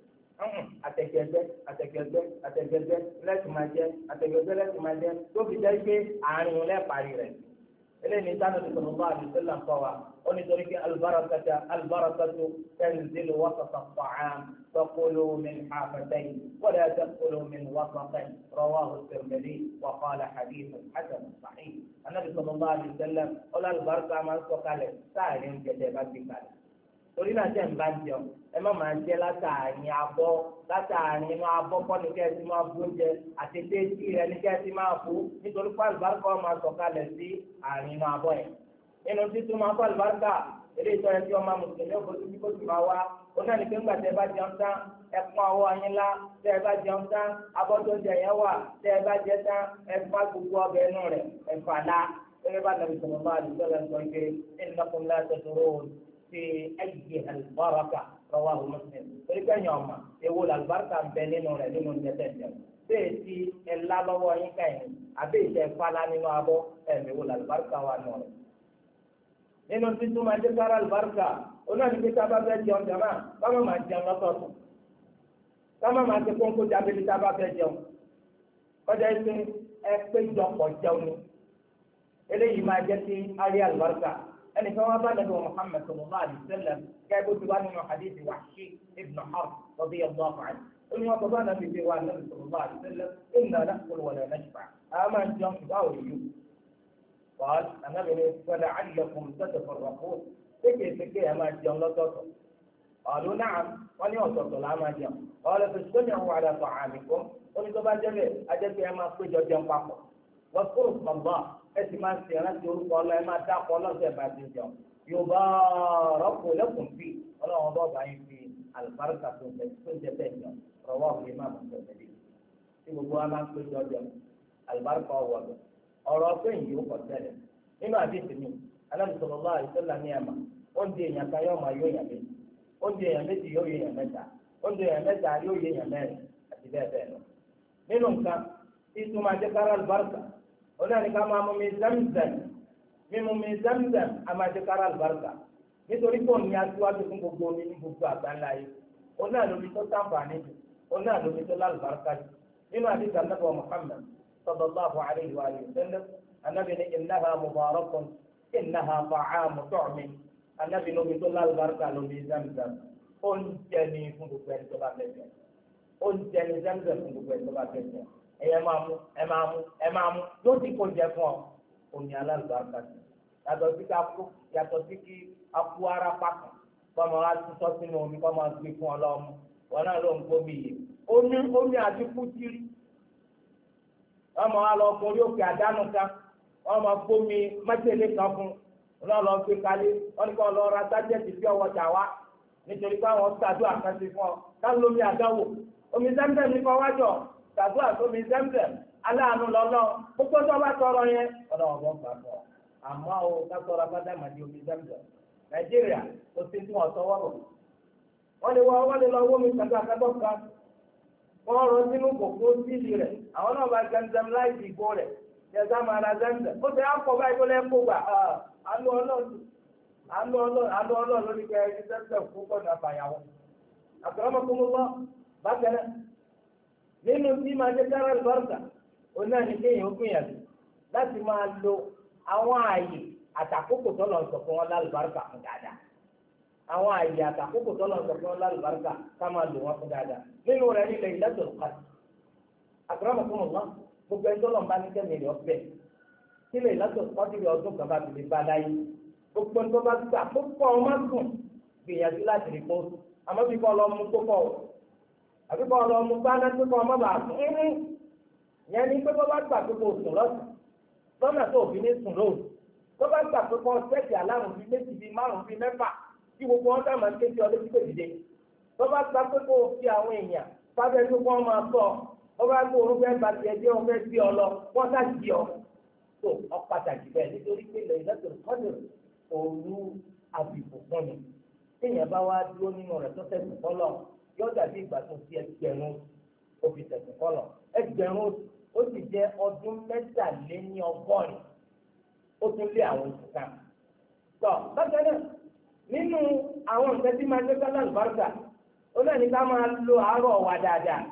àtẹ̀gẹ̀dẹ̀ lẹ́sìn máa jẹ́, àtẹ̀gẹ̀dẹ̀ lẹ́sìn máa jẹ́ tó fi jẹ́ pé àárín lẹ́ẹ̀parí rẹ̀. eléyìí ní sáà lóṣù tó bá àdìsẹ́là kọ́ wa ó ní torí pé albarakatu tanzilu wasata at-ta'am fakulu min hafatayn wala takulu min wasatayn. rawahu at-Tirmidhi wa qala hadithun hasan sahih. anabi sallallahu alaihi wasallam ọlọ́ alùbáríkà máa ń sọ kalẹ̀ sáàrin oúnjẹ bá ti kalẹ̀. torí náà jẹ́ ń bá jẹun ẹ má máa jẹ́ látàrin abọ́, látàrin inú abọ́ kọ́ ní kẹ́ ẹ ti máa bu oúnjẹ àti téèjì rẹ ní kẹ́ ẹ ti máa bu, nítorí pé àlùbáríkà máa sọ̀kalẹ̀ sí àárín inú abọ́ yẹn. nínú títún máa fọ́ àlùbáríkà eré ìtọ́ ẹ tí ọmọ mùsùlùmí òfojú bí kò sì máa wá ó náà ní pé ńgbà tẹ́ bá jẹun tán ẹ pọ́n ọwọ́ yín lá, tẹ́ ẹ bá jẹun tán abọ́ tó jẹ yẹn wà, tẹ́ ẹ bá jẹ tán ẹ fá gbogbo ọbẹ̀ inú rẹ̀ ẹ fà lá. gẹ́gẹ́ bá Nabi sallallahu alaihi wasallam sọ pé innakum la tadrun fi ayyiha al-baraka. rawahu Muslim. torí pé yàn ọ̀ma ewu làlùbáríkà ń bẹ nínú rẹ̀ nínú ìjẹ́tẹ̀ jẹun. bẹ́ẹ̀ ti ẹ̀la lọ́wọ́ yín káyìn àbí ìṣẹ̀ fala nínú abọ́ ẹ̀mí wo làlùbáríkà wà nù rẹ̀. nínú títún máa dé sára àlùbáríkà onáà ní pé tá a bá fẹ́ jẹun jàmá káma máa jẹun lọ́tọ̀ọ̀tọ̀ káma máa ti kóńkó jábẹ́lí tá a bá fẹ́ jẹun kọjá ẹsẹ̀ ẹ péjọpọ̀ jẹun ni eléyìí máa jẹ́ sí ayé àlùbáríkà ẹnìkan wá bá nàbẹ Muhammad sallallahu alaihi wasallam kẹ́ẹ́ bó ti wá nínú hadith Wahshi ibn Harb radiyallahu anhu ó ní wọn kọ bá nàbẹ bí wà nàbẹ sallallahu alaihi wasallam inna na'kul wa la nashba' àwọn máa ń jẹun ṣùgbọ́n àwọn èèyàn قال النبي فلعلكم تتفرقون سكي يا ما جاء لطوط قالوا نعم وني وطوط لا ما جاء قال فاجتمعوا على طعامكم ونتبع جميع أجل يا ما فجوا جنب باقو واذكروا اسم الله اسم السيرات يقول الله ما تاقوا الله سيبات الجو يبارك لكم فيه ولا وضع في البركة سنجتين رواه الإمام الترمذي يقول ما فجوا جنب البركة هو ọ̀rọ̀ pẹ́yìn yóò kọ̀ tẹ́lẹ̀ nínú àdéhùn mi Ànábì sallallahu alaihi wasallam ní àmà oúnjẹ èèyàn kan yóò máa yóò yàn méjì oúnjẹ èèyàn méjì yóò yé èèyàn mẹ́ta oúnjẹ èèyàn mẹ́ta yóò yé èèyàn mẹ́rin àti bẹ́ẹ̀ bẹ́ẹ̀ lọ. nínú nǹkan tí túmọ̀ àjẹkára àlùbáríkà onáà ní ká máa mú mi Zamzam mímú mi Zamzam a máa àjẹkára àlùbáríkà nítorí pé òun ni aṣíwájú fún gbogbo omi ní gbogbo àgbáńlá yìí onáà lómi tó sàǹfààní jù onáà lómi tó lálùbáríkà jù nínú àdéhùn Ànábì Muhammad صلى الله عليه وآله وسلم النبي إنها مبارك إنها طعام طعم النبي نبي صلى الله عليه وسلم زمزم أنجني فندق بين سبعة أنجني زمزم فندق بين سبعة ẹ̀màmú ló ti kó jẹ fún ọ òní alálùbáríkà yàtọ̀ sí kí akú ara pàkàn kọ́mọ wa tutọ́ sínú omi kọ́mọ gbé fún ọ lọ́mú wọn náà ló ń gbómi yìí omi àdínkù jírí ọmọ wa lọ fún orí òkè àdánù kan ọmọ gbómi májèlé kan fún wọn lọ gbé kalẹ̀ wọn ni kò lọ ra sájẹtì fi ọwọ́ jà wá nítorí pé àwọn ṣàdúrà kan ti fún ọ káwọn lómi àdánwò omi Zamzam ní kọ wájọ ṣàdúrà sómi Zamzam aláàánú lọlọ gbogbo tó bá tọrọ yẹn Ọlọ́run bọ gbà fún ọ àmọ́ o kátọrọ abádámàdì omi Zamzam Nàìjíríà kò sí tí wọn tọwọ́ bọ wọn lè lọ wọmi kàtàkàtọ kan wọ́n rọ sínú kòkó sílì rẹ̀ àwọn náà bá Zamzam láìsí ìbò rẹ̀ yẹ̀sà máa ra Zamzam ó ti á kọ́ báyìí tó lẹ́ kó gbà àánú ọlọ́run lórí kẹ́ ẹni Zamzam kó kọ́ náà fàyàwó. akramakumullah bákan náà nínú tí máa jẹ́ kára àlùbáríkà ó náà ní kéèyàn ó gbìyànjú láti máa lo àwọn ààyè àtàkókò tó lọ sọ fún wọn lálùbáríkà fún dáadáa àwọn àyè àtàkókò tọ́lọ̀ ń sọ fún lálùbáríkà ká máa lò wọ́n fún dáadáa nínú rẹ̀ ní Laylatul Qadr akramakumullah gbogbo ẹni tọ́lọ̀ ń bá ní kẹ́mìrì ọ̀fẹ́ kí Laylatul Qadr ọdún kan bá ti lè bá láyé gbogbo ẹni tó bá gbà púpọ̀ ọmọ sùn gbìyànjú láti rí kó àmọ́ bí kò lọ mú púpọ̀ o àbí kò lọ mú gbáná púpọ̀ ọmọ bá sùn ìyẹn ní pé tó bá gbà púpọ̀ sùn lọ́sùn lọ́nà tó òfin ní sùn lóòrùn tó bá gbà púpọ̀ sẹ́ẹ̀tì alárùn bíi méjì bíi márùn bíi mẹ́fà tí gbogbo wọn dá máa ń kéde ọdún tó dìde tó bá gba pé kó o fi àwọn èèyàn sábẹ́ tó kọ́ máa sọ ọ bá gbé orúkọ ẹ̀ bá tiẹ̀ dé ọ̀fẹ́ sí ọ lọ wọ́n sá sí ọ tó ọ pàtàkì bẹ́ẹ̀ nítorí pé Laylatul Qadr òru àbìbò fún mi téèyàn bá wá dúró nínú rẹ̀ tó tẹ̀sùn kọ́lọ̀ yóò dàbí ìgbà tó fi ẹgbẹ̀rún ó fi tẹ̀sùn kọ́lọ̀ ẹgbẹ̀rún ó sì jẹ́ ọdún mẹ́tàléní ọgọ́rin ó tún lé àwọn oṣù kan tọ́ bákan náà nínú àwọn nǹkan tí máa ń tẹ́tẹ́ lálùbáríkà ó náà ní ká máa lo àárọ̀ wa dáadáa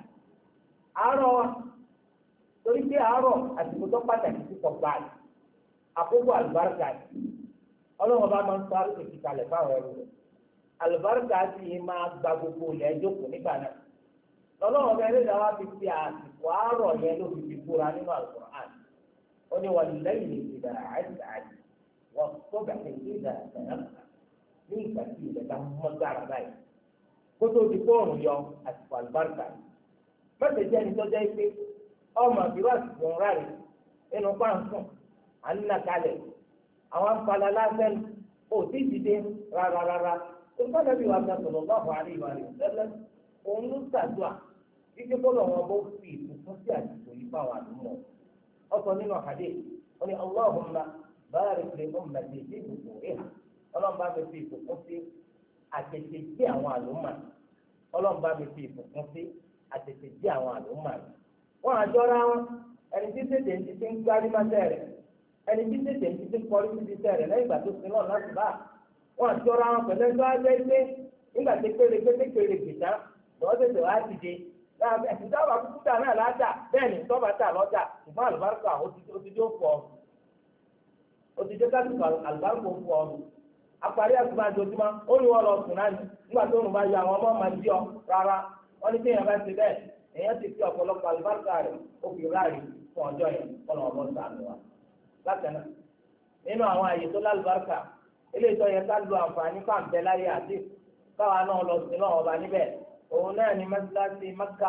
àárọ̀ wa torí pé àárọ̀ àsìkò tó pàtàkì sí pọ̀ gbáàlì àkókò àlùbáríkà ọlọ́run bá máa ń sọ àrùn èkìtì kalẹ̀ fáwọn ẹrú rẹ̀ àlùbáríkà sì máa gba gbogbo ilẹ̀ ẹjọ́kù nígbà náà ọlọ́run bá ẹlẹ́dàá wá fi àsìkò àárọ̀ yẹn ló fi búra nínú Al-Qur'an ó ní wal-layli idha 'as'as was-subhi idha tanaffa ní ìgbà tí ilẹ̀ bá mọ́ gbára báyìí kó tó di fóònù yọ àsìkò àlùbáríkà yìí mẹ́tẹ̀ẹ́ jẹ́ ẹni tó jẹ́ pé ọmọ àbíró àsìkò ń ráre nínú pàǹsùn ànínákalẹ̀ àwọn afala lásán ò tí ì dìde rárára olùkọ́ni bí wàá gbàgbọ́ lọ́wọ́ àwọn àríwá rẹ̀ lẹ́lẹ́ òun ló ṣàdúrà kíkẹ́ bọ́lọ̀ wọn bó fi ìfúnfún sí àsìkò yìí fáwọn àdúmọ̀ ọ̀sán nínú àdé wọn ni Allahumma barik li ummati fi bukuriha ọlọ́mọba mi fi ìfúnfún sí àtẹ̀tẹ̀ sí àwọn àlùmọ̀ ọlọ́mọba mi fi ìfúnfún sí àtẹ̀tẹ̀ sí àwọn àlùmọ̀ wọ́n àjọra wọn ẹni tí tètè ń ti ń gbárí má tẹ̀rẹ̀ ẹni tí tètè ń ti ń kọrí sí tẹ̀rẹ̀ lẹ́yìn ìgbà tó sin náà láti bá wọ́n àjọra wọn pẹ̀lú ẹjọ́ ajẹ́ pé nígbà tí péré gbìtá lọ́wọ́ tètè wá ti dé ẹ̀sìn táwọn akúkúta náà lájà bẹ́ẹ̀ ni tọ́ba tà lọ́jà ṣùgbọ́n àlùbáríkà òtijọ́ fọ́ òtijọ́ kásìkò àlùbáríkà ó fọ́ ọ́nù apàrí àtúmọ̀ àjọjúmọ́ ó ní wọ́n lọ sùn náà nígbà tó ń bá yọ àwọn ọmọ máa jí ọ rárá wọ́n ní kéèyàn bá ti bẹ́ẹ̀ èèyàn ti fi ọ̀pọ̀lọpọ̀ àlùbáríkà rẹ̀ ó fi ráàyè fún ọjọ́ yẹn kọ́nà ọ̀bọ̀n sàánù wa. bákan náà nínú àwọn àyè tó lálùbáríkà eléyìí tó yẹ ká lo àǹfààní fáǹbẹ́ láyé àti káwa náà lọ sí náà ọba níbẹ̀ òun náà ni mọ́sálásí Mákà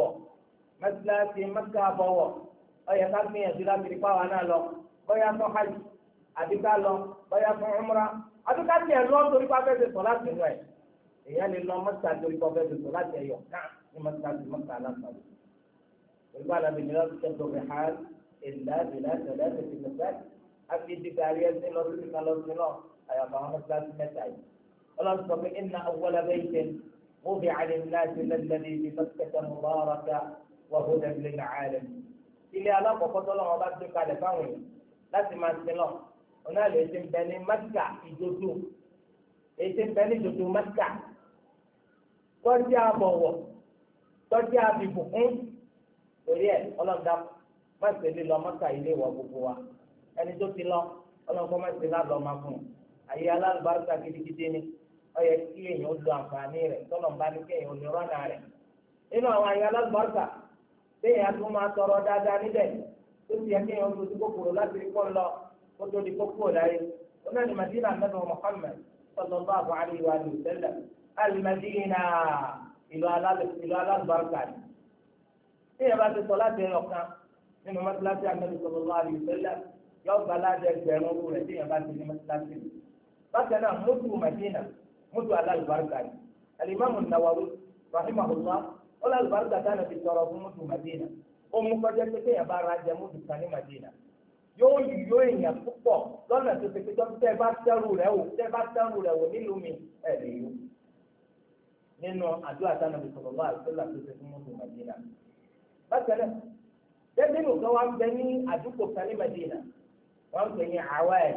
àbọ̀wọ̀ ó yẹ ká gbìyànjú láti rí káwa náà lọ bóyá fún hajj àbí ká lọ bóyá fún umrah àbí ká tiẹ̀ lọ torí pé afẹ́fẹ́ sọ láti inú ẹ̀ èèyàn lè lọ Mákà torí pé afẹ́fẹ́ sọ láti ẹ̀yọ̀ ká ní mọ́sálásí Mákà aláǹfààní. ìgbà làbí ni wọ́n ti tẹ́tọ̀ fi hàn ìlà ìlà ìlà ìlà ìlà akéde kárí ẹsẹ̀ lọ sí ìka lọ sí náà àyàfà àwọn mọ́sálásí mẹ́ta yìí. ọlọ́run sọ pé inna awwala baytin wudi'a lin-nasi lalladhi bi Makkata mubarakan wa hudan lil-'alamin. ilé alákọ̀ọ́kọ́ tó lọ́wọ́ bá gbé kalẹ̀ fáwọn èèyàn láti máa sin náà ọ̀nà àlè ètò ìbẹ̀ ní Mákà ìdodo ètò ìbẹ̀ ní ìdodo Mákà tọ́jú àbọ̀wọ̀ tọ́jú àbìbùkún torí ẹ̀ ọlọ́dà má ṣe lè lọ Mákà ilé ìwọ̀ gbogbo wa ẹni tó ti lọ ọlọ́kọ́ má ṣe lálọ́ máa fún un àyè alálùbáríkà gidigidi ni ó yẹ kí èèyàn ó lo àǹfààní rẹ̀ tọ́lọ̀ ń bá ní kéèyàn ó lè rọ́nà rẹ̀ nínú àwọn àyè alálùbáríkà téèyàn tó máa tọrọ dáadáa níbẹ̀ tó ti yẹ kéèyàn ó lójú kòkòrò láti rí kọ́ lọ kótó di kókó láyé onáni Madina anabi Muhammad sallallahu alayhi wa sallam al-Madina ìlú alálùbáríkà ni téèyàn bá ti sọ láti ẹyọ kan nínú mọ́tíláṣí anabi sallallahu alayhi wa sallam yóò gba aládé ẹgbẹ̀rún owó rẹ̀ téèyàn bá ti ní mọ́tíláṣí bákan náà mọ́tò Madina mọ́tò alálùbáríkà ni alimami Nawawi rahimahullah alálùbáríkà dáná ti sọ̀rọ̀ fún mọ́tò Madina ó mú kọjá pé téèyàn bá ra jẹ mọ́tò kan ní Madina yóò yọ èèyàn púpọ̀ lọ́nà tó ṣe pé tẹ́ bá tẹ́rù rẹ̀ wò nílùú mi ẹ̀ lè yó nínú àdúrà táwọn ọmọ ìṣòro bá àṣìṣe tó ṣe fún mọ́tò Madina. bákan náà jẹ́bi nìkan wá ń bẹ ní àdúgbò kan ní Madina wọ́n ń pè ní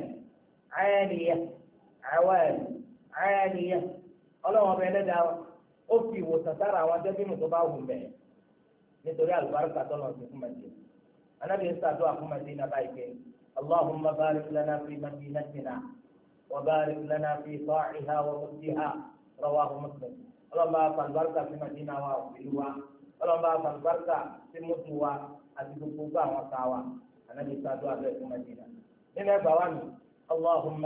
Àwáàlìyà ọlọ́wọ́n ọba ẹlẹ́dàá ó fi ìwòsàn sára àwọn jẹ́bi nìkan bá wù mẹ́ nítorí àlùbáríkà tó lọ́ọ́ sí fún Madina. النبي يستعدوا في مدينة بايكين اللهم بارك لنا في مدينتنا وبارك لنا في صاعها ومدها رواه مسلم اللهم بارك البركة في مدينة وفيها اللهم بارك البركة في مدها أتبقوا وساوا النبي يستعدوا في مدينة هنا بواني اللهم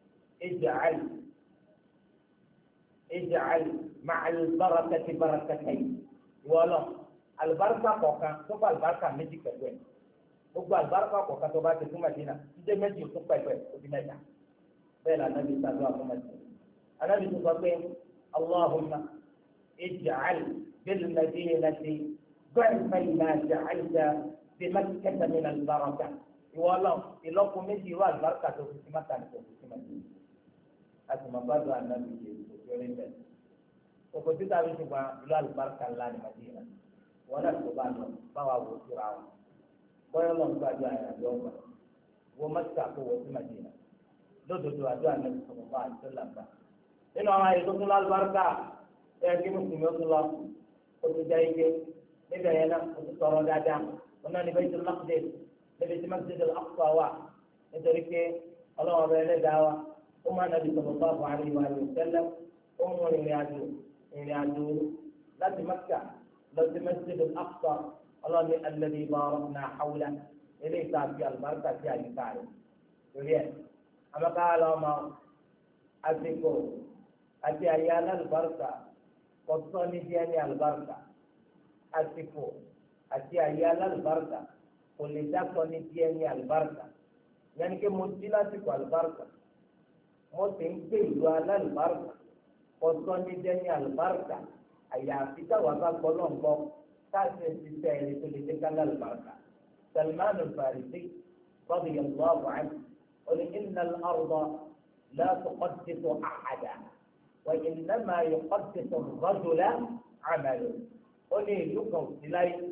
اجعل مع البركة بركتين ولو البركة كوكا سوف البركة ميجي كوين gbogbo àlùbáríkà kọ̀ọ̀kan tó bá ti fún Madina jíjẹ́ méjì tó pẹ̀pẹ̀ òbí mẹ́ta bẹ́ẹ̀ ni anabi sàdúrà fún Madina anabi tó sọ pé Allahumma ij'al bil madinati ضعفي ما جعلت بمكة من البركة ìwọ lọ ìlọ́po méjì irú àlùbáríkà tó fi sí Mákà ní kò fi sí Madina láti máa bá dùn anabi ṣe òjò rí bẹ́ẹ̀ òkò títà bí ṣùgbọ́n ìlú àlùbáríkà ńlá ní Madina wọn náà tó bá lọ báwa wò ó síra wọn. bọ́yọ̀ lọ́n gbàdúrà yẹn àjọ ọgbà wọ́n Mẹ́kà kó wọ́n sí Madina lódodo àdúrà Ànábì sallallahu alaihi wasallam nínú àwọn àyè tó tún lálùbáríkà ẹ̀ kí mùsùlùmí ó tún lọ ó tún jẹ́ ike níbẹ̀ yẹn náà ó tún sọ̀rọ̀ dáadáa wọn náà ní Baytul Maqdis níbi tí Masjid al-Aqsa wà nítorí pé ọlọ́wọ́ bẹ ẹlẹ́dàá wa ó má Ànábì sallallahu alaihi wasallam ó mú ìrìn àjò láti Mẹ́kà lọ sí Masjid al-Aqsa ọlọ́ni alladhi barakna hawla eléyìí tá a fi àlùbáríkà sí àyíká rẹ̀ torí ẹ̀ amẹ́ká lọ́mọ àsìkò àti àyè alálùbáríkà kọ́sọ́ ní díẹ̀ ní àlùbáríkà àsìkò àti àyè alálùbáríkà kò lè dákọ̀ ní díẹ̀ ní àlùbáríkà yẹn kí mo jí lásìkò àlùbáríkà mo sì ń gbé ìlú alálùbáríkà kọ́sọ́ ní díẹ̀ ní àlùbáríkà àyàfi táwọn bá gbọ́ lọ́ngbọ́n. كاسر السائل كل تكلم البركة سلمان الفارسي رضي الله عنه قل إن الأرض لا تقدس أحدا وإنما يقدس الرجل عمله قل يكون سلاي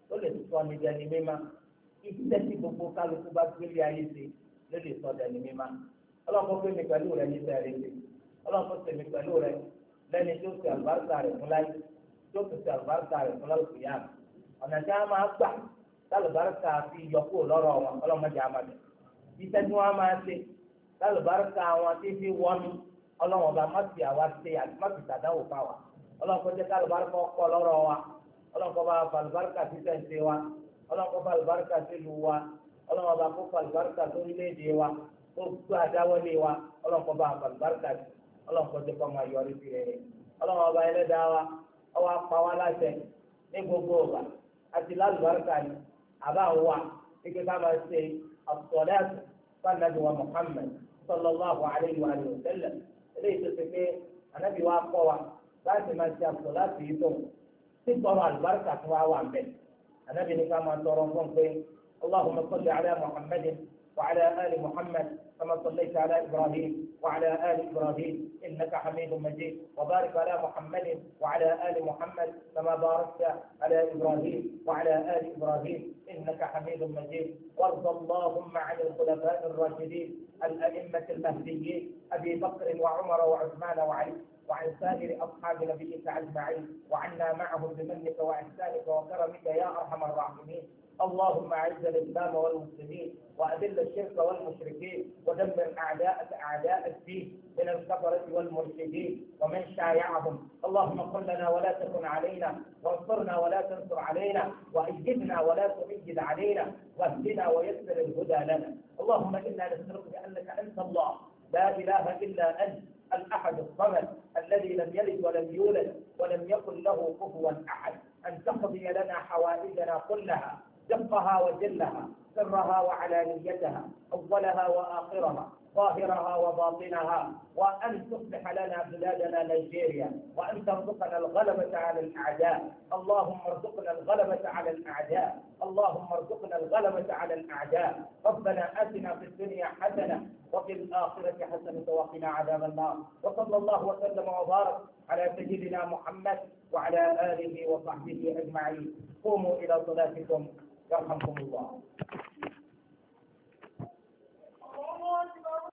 ó lè sọ ní dẹni mímá iṣẹ́ tí gbogbo kálukú bá gbélé ayé ṣe ló lè sọ dẹni mímá ọlọ́kọ́ pé mi pẹ̀lú rẹ ní sẹ́ẹ̀rì ṣe ọlọ́kọ́ pé mi pẹ̀lú rẹ lẹ́ni tó ti àlùbáríkà rẹ̀ fún láyé tó ti àlùbáríkà rẹ̀ fún lálùkìyà ọ̀nà tí a máa gbà lálùbáríkà fi yọkú lọ́rọ̀ wọn ọlọ́mọdé àmàlẹ̀ iṣẹ́ tí wọ́n máa ṣe lálùbáríkà wọn tí fi wọ́nú ọlọ́wọ́n bá má ti àwa ṣe àti má ti tàdáwò fáwa ọlọ́kọ́ jẹ́ kálùbáríkà ọkọ̀ lọ́rọ̀ wa ọlọ́kọ́ bá falùbáríkà sí sẹ́ǹsì wa ọlọ́kọ́ falùbáríkà sí lu wa ọlọ́wọ́n bá kó falùbáríkà sórílẹ̀-èdè wa kó gbé àdáwọlé wa ọlọ́kọ́ bá falùbáríkà sí ọlọ́kọ́ jẹ́ kó máa yọrí sí rẹ̀ ọlọ́wọ́n bá ẹlẹ́dàá wa ọwọ́ apá wa láṣẹ ní gbogbo ọ̀gá àti lálùbáríkà ni àbá wa kíkẹ́ ká máa ṣe as-salatu fún wa Muhammad sallallahu alayhi wa sallam eléyìí tó ti pé anabi wa kọ́ wa láti máa ṣe as-salatu yìí tó tí tọrọ àlùbáríkà tó wá wà mbẹ anabi ní ká máa tọrọ fún pé allahumma salli ala muhammadin wa ala ali muhammad kama sallaita ala ibrahim wa ala ali ibrahim innaka hamidun majid wa barik ala muhammadin wa ala ali muhammad kama barakta ala ibrahim wa ala ali ibrahim innaka hamidun majid وارض اللهم عن الخلفاء الراشدين الأئمة المهديين أبي بكر وعمر وعثمان وعلي وعن سائر أصحاب نبيك أجمعين وعنا معهم بمنك وإحسانك وكرمك يا أرحم الراحمين اللهم أعز الإسلام والمسلمين وأذل الشرك والمشركين ودمر أعداءك أعداء الدين من الكفرة والملحدين ومن شايعهم اللهم قل لنا ولا تكن علينا وانصرنا ولا تنصر علينا وأيدنا ولا تؤيد علينا واهدنا ويسر الهدى لنا اللهم إنا نسألك بأنك أنت الله لا إله إلا أنت الأحد الصمد الذي لم يلد ولم يولد ولم يكن له كفوا أحد أن تقضي لنا حوائجنا كلها دقها وجلها سرها وعلانيتها أولها وآخرها ظاهرها وباطنها وأن تصلح لنا بلادنا نيجيريا وأن ترزقنا الغلبة على الأعداء اللهم ارزقنا الغلبة على الأعداء اللهم ارزقنا الغلبة على الأعداء ربنا آتنا في الدنيا حسنة وفي الآخرة حسنة وقنا عذاب النار وصلى الله وسلم وبارك على سيدنا محمد وعلى آله وصحبه أجمعين قوموا إلى صلاتكم يرحمكم الله